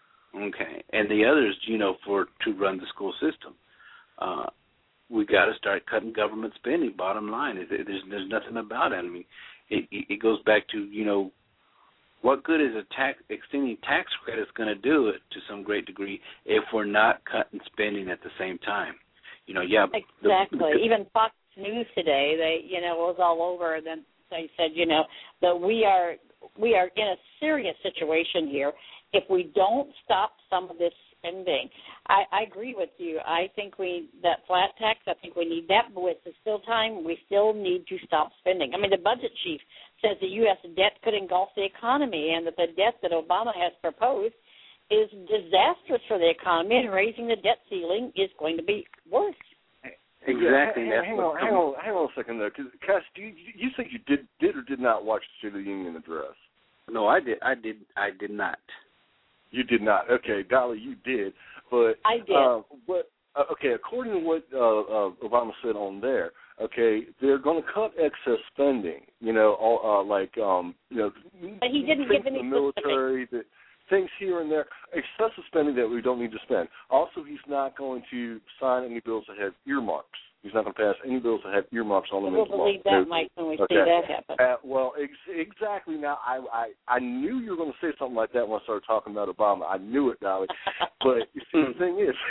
Okay, and the others, you know, for to run the school system. Uh, we got to start cutting government spending. Bottom line, is there's there's nothing about it. I mean, it it goes back to, you know, what good is a tax extending tax credits going to do it to some great degree if we're not cutting spending at the same time? You know, yeah. Exactly. The, the, Even Fox News today, they, you know, was all over. Then they said, you know, that we are we are in a serious situation here if we don't stop some of this spending. I, I agree with you. I think we that flat tax. I think we need that, but it's still time. We still need to stop spending. I mean, the budget chief says the U S debt could engulf the economy, and that the debt that Obama has proposed is disastrous for the economy, and raising the debt ceiling is going to be worse. Exactly. Yeah, hang, hang on, hang on, hang on a second there, because Cass, do you, you think you did did or did not watch the State of the Union address? No, I did. I did. I did not. You did not. Okay, Dolly, you did, but I did. Uh, but uh, okay, according to what uh, uh, Obama said on there, okay, they're going to cut excess spending. You know, all, uh, like um, you know, but he didn't give any the military, the things here and there, excessive spending that we don't need to spend. Also, he's not going to sign any bills that have earmarks. He's not going to pass any bills that have earmarks on them. We'll believe that, Mike, when we okay. see that happen. Uh, well, ex- exactly. Now, I, I I knew you were going to say something like that when I started talking about Obama. I knew it, Dolly. But you see, the thing is,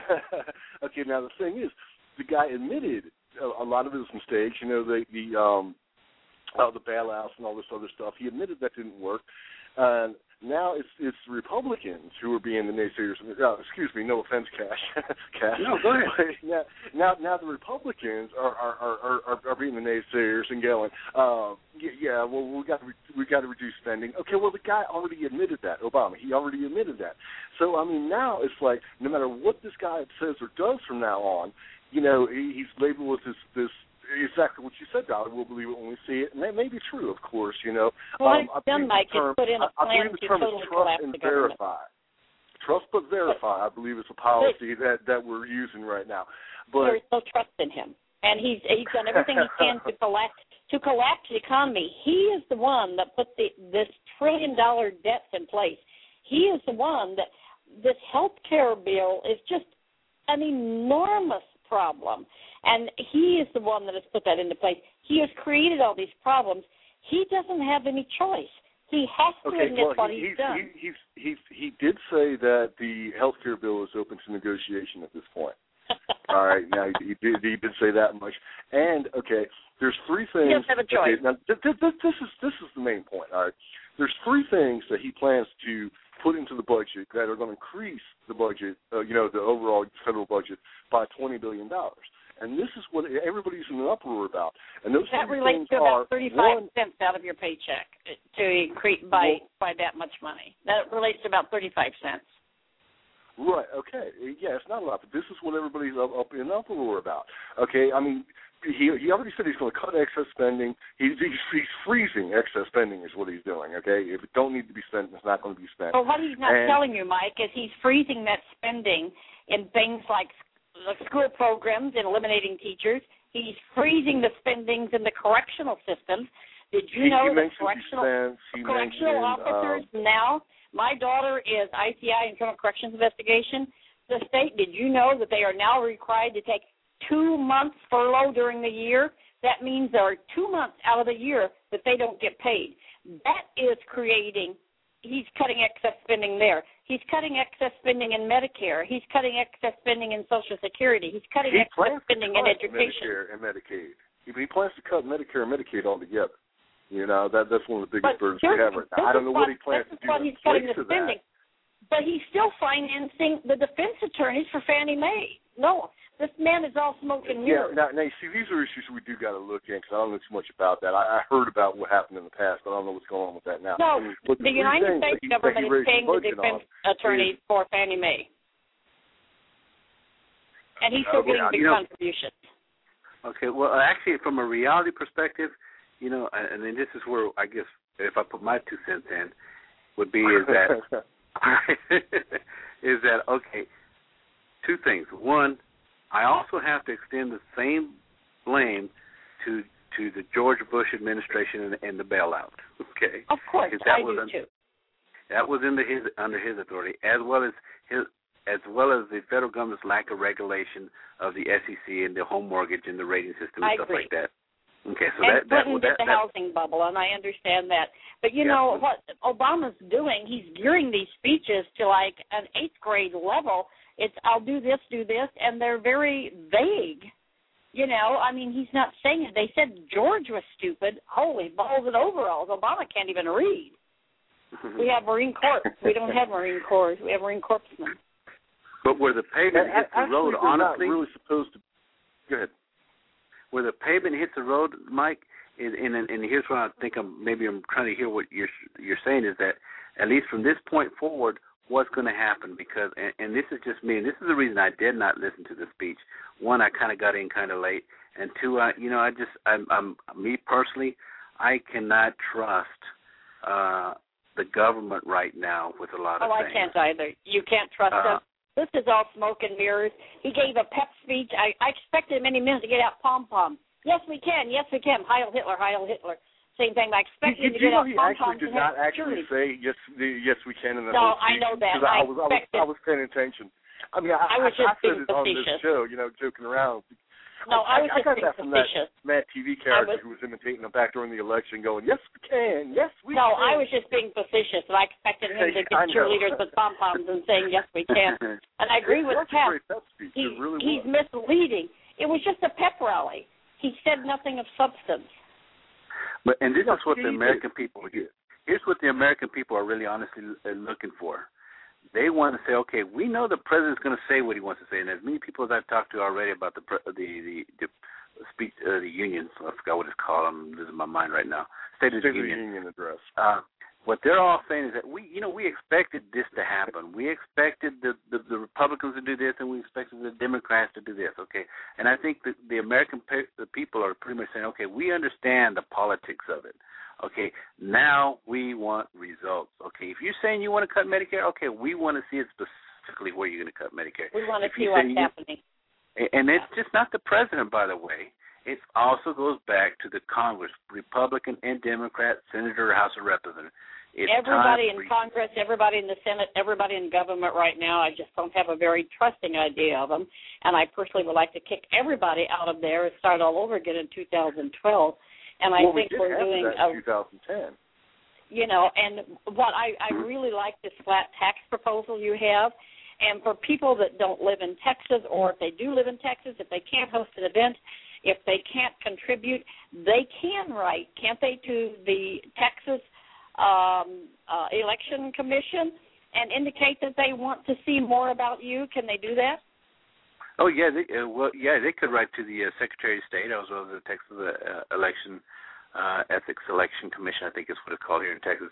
okay, now the thing is, the guy admitted a, a lot of his mistakes. You know, the the um, uh, the bailouts and all this other stuff. He admitted that didn't work. And now it's it's Republicans who are being the naysayers. Oh, excuse me, no offense, Cash. Cash. No, go ahead. now, now, now the Republicans are are, are, are, are being the naysayers and going, uh, yeah, well, we got to we got to reduce spending. Okay, well, the guy already admitted that, Obama. He already admitted that. So I mean, now it's like no matter what this guy says or does from now on, you know, he, he's labeled with this this. Exactly what you said, Dolly. We'll believe it when we see it, and that may be true, of course. You know, well, um, I've done, Mike, is put in a plan to totally collapse the government. Verify. Trust but verify. I believe it's a policy that, that we're using right now. But there's no trust in him, and he's he's done everything he can to collapse to collapse the economy. He is the one that put the this trillion dollar debts in place. He is the one that this health care bill is just an enormous problem. And he is the one that has put that into place. He has created all these problems. He doesn't have any choice. He has to okay, admit well, what he, he's, he's done. He, he's, he's, he did say that the health care bill is open to negotiation at this point. All right, now he did, he did say that much. And okay, there's three things. He doesn't have a choice. Okay, now th- th- th- this is this is the main point. All right, there's three things that he plans to put into the budget that are going to increase the budget, uh, you know, the overall federal budget by twenty billion dollars. And this is what everybody's in an uproar about. And those that three relates things to are about thirty-five one, cents out of your paycheck to increase by well, by that much money. That relates to about thirty-five cents. Right. Okay. Yeah, it's not a lot, but this is what everybody's up, up in uproar about. Okay. I mean, he he already said he's going to cut excess spending. He's, he's he's freezing excess spending is what he's doing. Okay. If it don't need to be spent, it's not going to be spent. But what he's not and, telling you, Mike, is he's freezing that spending in things like school programs and eliminating teachers. He's freezing the spendings in the correctional systems. Did you he, know he that correctional, cents, correctional officers um, now, my daughter is I C I, Internal Corrections Investigation. The state, did you know that they are now required to take two months furlough during the year? That means there are two months out of the year that they don't get paid. That is creating, he's cutting excess spending there. He's cutting excess spending in Medicare. He's cutting excess spending in Social Security. He's cutting he excess spending in education. Medicare and Medicaid. He, he plans to cut Medicare and Medicaid altogether. You know, that that's one of the biggest but burdens we have right now. I don't know what, what he plans to do what in he's cutting place the of spending. that. But he's still financing the defense attorneys for Fannie Mae. No, this man is all smoke and mirrors. Yeah, now, now, see, these are issues we do got to look in because I don't know too much about that. I, I heard about what happened in the past, but I don't know what's going on with that now. No, but the, the United States government is paying the defense attorneys is, for Fannie Mae. And he's still uh, getting well, big you know, contributions. Okay, well, actually, from a reality perspective, you know, and then this is where I guess if I put my two cents in, would be is that is that okay? Two things. One, I also have to extend the same blame to to the George Bush administration and, and the bailout. Okay, of course, that I was do un, too. That was in the, his under his authority, as well as his as well as the federal government's lack of regulation of the S E C and the home mortgage and the rating system and I stuff agree. like that. Okay, so and that that Clinton that, did the that, housing bubble, and I understand that. But you yeah. know what Obama's doing? He's gearing these speeches to like an eighth grade level. It's I'll do this, do this, and they're very vague. You know, I mean, he's not saying it. They said George was stupid. Holy balls and overalls! Obama can't even read. We have Marine Corps. We don't have Marine Corps. We have Marine Corpsmen. But where the pavement hits the Actually, road, they're honestly, not really supposed to. Go ahead. Where the pavement hits the road, Mike, is, and, and here's what I think I'm maybe I'm trying to hear what you're you're saying is that at least from this point forward, what's going to happen? Because and, and this is just me, and this is the reason I did not listen to the speech. One, I kind of got in kind of late, and two, I you know I just I'm, I'm me personally, I cannot trust uh, the government right now with a lot of oh, things. Oh, I can't either. You can't trust uh, them. This is all smoke and mirrors. He gave a pep speech. I, I expected him any minute to get out pom-poms. Yes, we can. Yes, we can. Heil Hitler, Heil Hitler. Same thing. I expected him to you, get you know out he pom-poms. actually did and not have actually security. say yes, the, yes we can in the No, whole I speech, know that. I, I was, I, was, expected. I was paying attention. I mean, I, I was just I, I said being it on this facetious. show, you know, joking around. No, I was I, just I got being that from facetious. that Mad T V character was, who was imitating him back during the election, going, "Yes, we can. Yes, we no, can." No, I was just being facetious, and I expected him to I get know. cheerleaders with pom-poms and saying, "Yes, we can." And I agree with That's a Pat. great pep speech. He, it really he's was. misleading. It was just a pep rally. He said nothing of substance. But and this No, is what he the did. American people here's what the American people are really honestly looking for. They want to say, okay, we know the president's going to say what he wants to say, and as many people as I've talked to already about the the the, the speech, uh, the union, so I forgot what it's called. I'm losing my mind right now. State of the State Union. of the Union address. Uh, what they're all saying is that we, you know, we expected this to happen. We expected the, the, the Republicans to do this, and we expected the Democrats to do this. Okay, and I think that the American pe- the people are pretty much saying, okay, we understand the politics of it. Okay, now we want results. Okay, if you're saying you want to cut Medicare, okay, we want to see it specifically where you're going to cut Medicare. We want to If see you what's say you- happening. And it's just not the president, by the way. It also goes back to the Congress, Republican and Democrat, Senator, House of Representatives. It's everybody in for, Congress, everybody in the Senate, everybody in government right now, I just don't have a very trusting idea of them. And I personally would like to kick everybody out of there and start all over again in two thousand twelve. And I well, think we did we're have doing that a, in two thousand ten. You know, and what I, I really like this flat tax proposal you have. And for people that don't live in Texas, or if they do live in Texas, if they can't host an event, if they can't contribute, they can write, can't they, to the Texas um, uh, Election Commission and indicate that they want to see more about you? Can they do that? Oh yeah, they, uh, well yeah, they could write to the uh, Secretary of State as well as the Texas uh, Election uh, Ethics Election Commission, I think is what it's called here in Texas.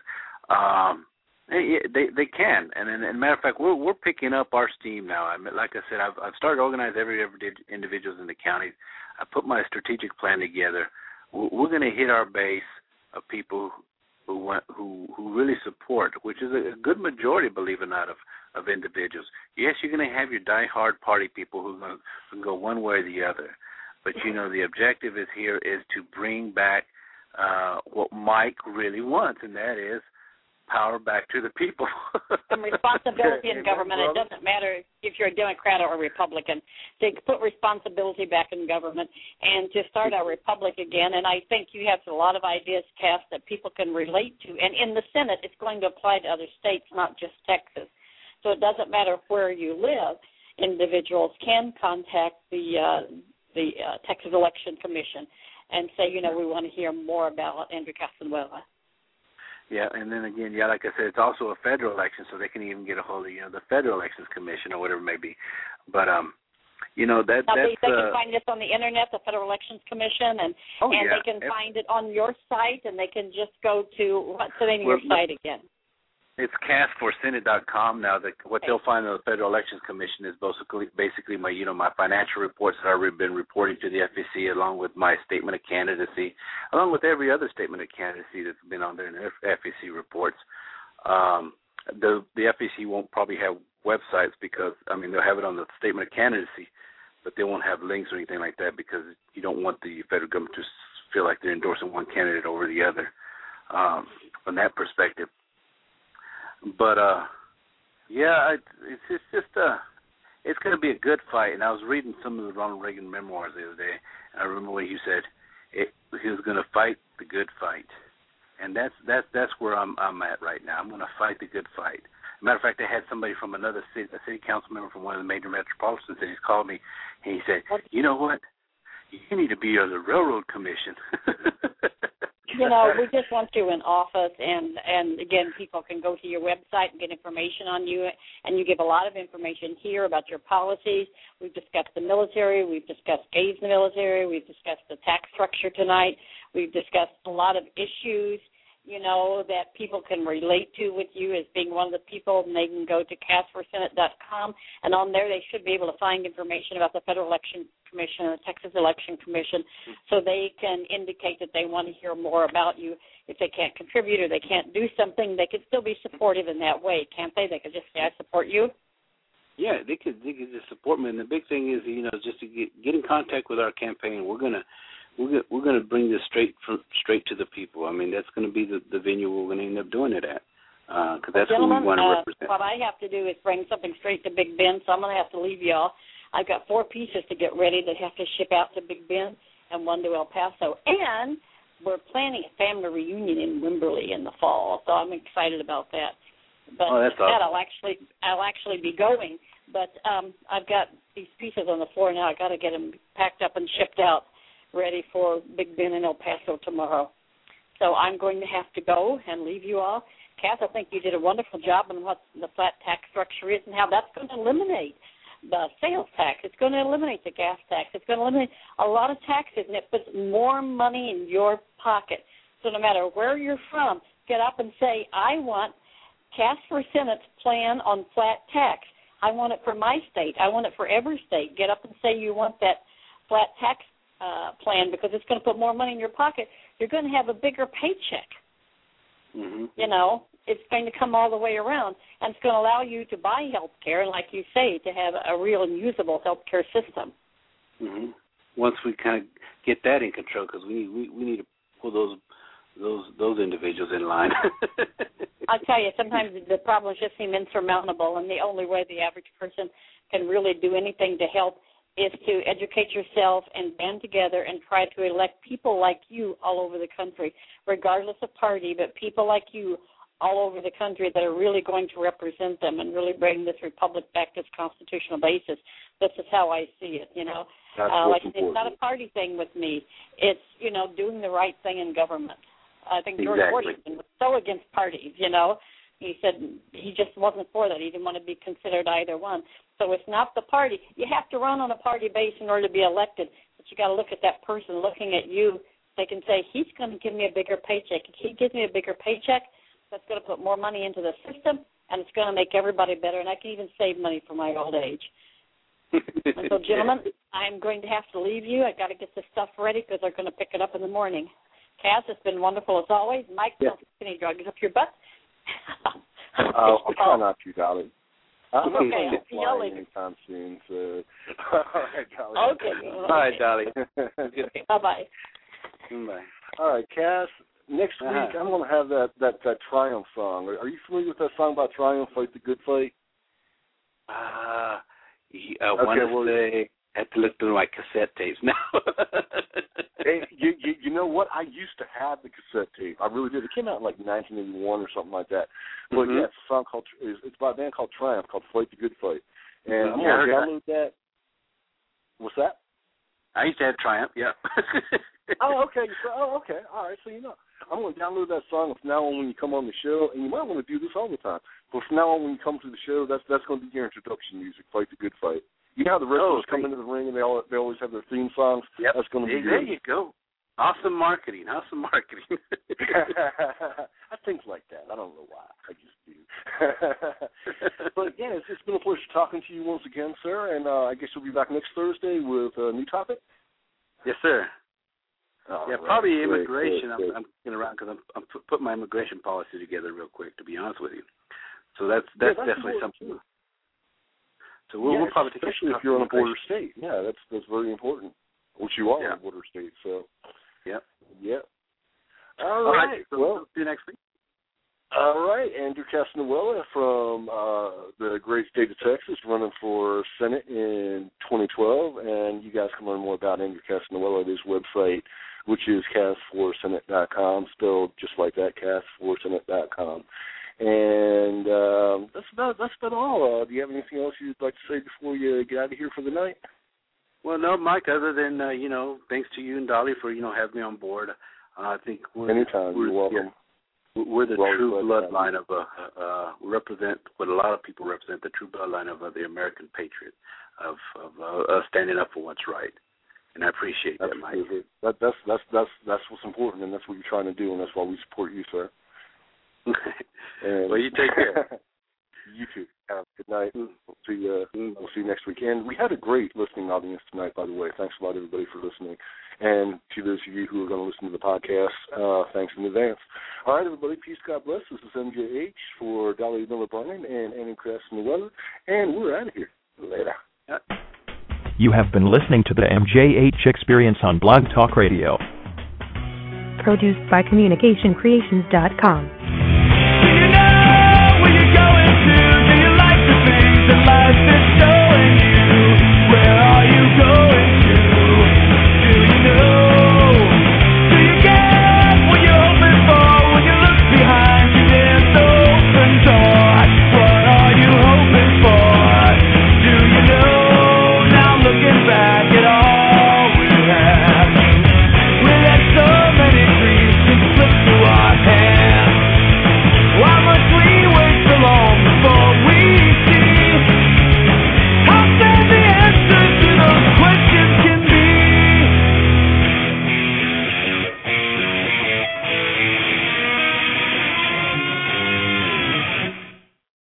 Um, they, they they can, and, and, and matter of fact, we're we're picking up our steam now. I mean, like I said, I've I've started organizing every every individuals in the county. I put my strategic plan together. We're, we're going to hit our base of people who want, who who really support, which is a, a good majority, believe it or not, of, of individuals. Yes, you're going to have your die-hard party people who are going to go one way or the other, but you know the objective is here is to bring back uh, what Mike really wants, and that is power back to the people. And responsibility in government. It doesn't matter if you're a Democrat or a Republican. To put responsibility back in government and to start our republic again. And I think you have a lot of ideas, Cass, that people can relate to. And in the Senate, it's going to apply to other states, not just Texas. So it doesn't matter where you live. Individuals can contact the uh, the uh, Texas Election Commission and say, you know, we want to hear more about Andrew Castanueva. Yeah, and then again, yeah, like I said, it's also a federal election, so they can even get a hold of, you know, the Federal Elections Commission or whatever it may be. But, um, you know, that now, that's... They, they uh, can find this on the Internet, the Federal Elections Commission, and, oh, and yeah. they can find it on your site, and they can just go to, what's the name of your well, site again? It's cast for senate dot com now. The, what they'll find on the Federal Elections Commission is basically, basically my, you know, my financial reports that I've been reporting to the F E C, along with my statement of candidacy, along with every other statement of candidacy that's been on there in the F E C reports. Um, the the F E C won't probably have websites because, I mean, they'll have it on the statement of candidacy, but they won't have links or anything like that because you don't want the federal government to feel like they're endorsing one candidate over the other um, from that perspective. But, uh, yeah, it, it's, it's just, uh, it's going to be a good fight. And I was reading some of the Ronald Reagan memoirs the other day, and I remember what he said. It, he was going to fight the good fight. And that's that's that's where I'm I'm at right now. I'm going to fight the good fight. Matter of fact, I had somebody from another city, a city council member from one of the major metropolitan cities called me, and he said, you know what? You need to be on the Railroad Commission. You know, we just want you in office, and, and, again, people can go to your website and get information on you, and you give a lot of information here about your policies. We've discussed the military. We've discussed gays in the military. We've discussed the tax structure tonight. We've discussed a lot of issues, you know, that people can relate to with you as being one of the people, and they can go to cast for senate dot com, and on there they should be able to find information about the Federal Election Commission and the Texas Election Commission, so they can indicate that they want to hear more about you. If they can't contribute or they can't do something, they could still be supportive in that way, can't they? They could just say, I support you. Yeah, they could they could just support me, and the big thing is, you know, just to get, get in contact with our campaign. We're gonna we're gonna, we're gonna bring this straight from, straight to the people. I mean, that's going to be the, the venue we're going to end up doing it at, because uh, that's well, who we want to uh, represent. What I have to do is bring something straight to Big Bend, so I'm going to have to leave y'all. I've got four pieces to get ready that have to ship out to Big Bend and one to El Paso. And we're planning a family reunion in Wimberley in the fall, so I'm excited about that. But oh, that's that awesome. I'll actually I'll actually be going. But um, I've got these pieces on the floor now. I've got to get them packed up and shipped out, ready for Big Bend and El Paso tomorrow. So I'm going to have to go and leave you all. Kath, I think you did a wonderful job on what the flat tax structure is and how that's going to eliminate the sales tax. It's going to eliminate the gas tax. It's going to eliminate a lot of taxes, and it puts more money in your pocket. So no matter where you're from, get up and say, I want Cast for Senate's plan on flat tax. I want it for my state. I want it for every state. Get up and say you want that flat tax uh, plan because it's going to put more money in your pocket. You're going to have a bigger paycheck. Mm-hmm. You know, it's going to come all the way around, and it's going to allow you to buy health care and, like you say, to have a real and usable health care system. Mm-hmm. Once we kind of get that in control, because we need we, we need to pull those those those individuals in line. I'll tell you, sometimes the problems just seem insurmountable, and the only way the average person can really do anything to help is to educate yourself and band together and try to elect people like you all over the country, regardless of party, but people like you all over the country that are really going to represent them and really bring this republic back to its constitutional basis. This is how I see it, you know. Uh, like it's not a party thing with me. It's, you know, doing the right thing in government. I think George exactly. Washington was so against parties, you know. He said he just wasn't for that. He didn't want to be considered either one. So it's not the party. You have to run on a party base in order to be elected, but you got to look at that person looking at you. They can say, he's going to give me a bigger paycheck. If he gives me a bigger paycheck, that's going to put more money into the system, and it's going to make everybody better, and I can even save money for my old age. And so, gentlemen, I'm going to have to leave you. I've got to get this stuff ready because they're going to pick it up in the morning. Cass, it's been wonderful as always. Mike, yeah. don't take any drugs up your butt. uh, I'll try not to, darling. I'm not okay, going to get I'll flying anytime soon, so... All right, darling. Okay. All right, darling. Bye-bye. Bye. All right, Cass, next week uh-huh. I'm going to have that, that, that Triumph song. Are, are you familiar with that song about Triumph, Fight the Good Fight? Uh, I okay, want to well, say... I have to listen to my cassette tapes now. Hey, you, you, you know what? I used to have the cassette tape. I really did. It came out in like nineteen eighty-one or something like that. But mm-hmm. yeah, it's a song called. It's, it's by a band called Triumph, called "Fight the Good Fight." And mm-hmm. I'm yeah, gonna download that. What's that? I used to have Triumph. Yeah. oh, okay. Oh, okay. All right. So you know, I'm gonna download that song from now on when you come on the show, and you might want to do this all the time. But from now on, when you come to the show, that's that's gonna be your introduction music. "Fight the Good Fight." You know how the wrestlers oh, come into the ring and they all they always have their theme songs? Yep. That's going to be hey, There you go. Awesome marketing. Awesome marketing. I think like that. I don't know why. I just do. But, yeah, it's, it's been a pleasure talking to you once again, sir. And uh, I guess you'll be back next Thursday with a new topic? Yes, sir. All yeah, right. probably great, immigration. great, great. I'm, I'm getting around because I'm, I'm putting my immigration policy together real quick, to be honest with you. So that's that's, yeah, that's definitely something. Too. So we'll, yeah, we'll probably take especially if you're on a border state. Yeah, that's that's very important. Which you are yeah. on a border state, so. Yeah. Yeah. All, all right. right. So well, see you next week. All right. Andrew Castanuela from uh, the great state of Texas, running for Senate in twenty twelve. And you guys can learn more about Andrew Castanuela at his website, which is cast for senate dot com, spelled just like that, cast for senate dot com. And um, that's about that's about all. Uh, do you have anything else you'd like to say before you get out of here for the night? Well, no, Mike. Other than uh, you know, thanks to you and Dolly for you know having me on board. Uh, I think we're, anytime we're, you're welcome. Yeah, we're the we're true bloodline of uh, uh, represent what a lot of people represent, the true bloodline of uh, the American patriot, of, of uh, uh, standing up for what's right. And I appreciate that, Mike. That, that's that's that's that's what's important, and that's what you're trying to do, and that's why we support you, sir. And well, you take care. You too. Have a good night. We'll see, uh, we'll see you next week. And we had a great listening audience tonight, by the way. Thanks a lot, everybody, for listening. And to those of you who are going to listen to the podcast, uh, thanks in advance. All right, everybody. Peace, God bless. This is M J H for Dolly Miller Bryan and Annie Castanuela, and we're out of here. Later. You have been listening to the M J H Experience on Blog Talk Radio. Produced by communication creations dot com.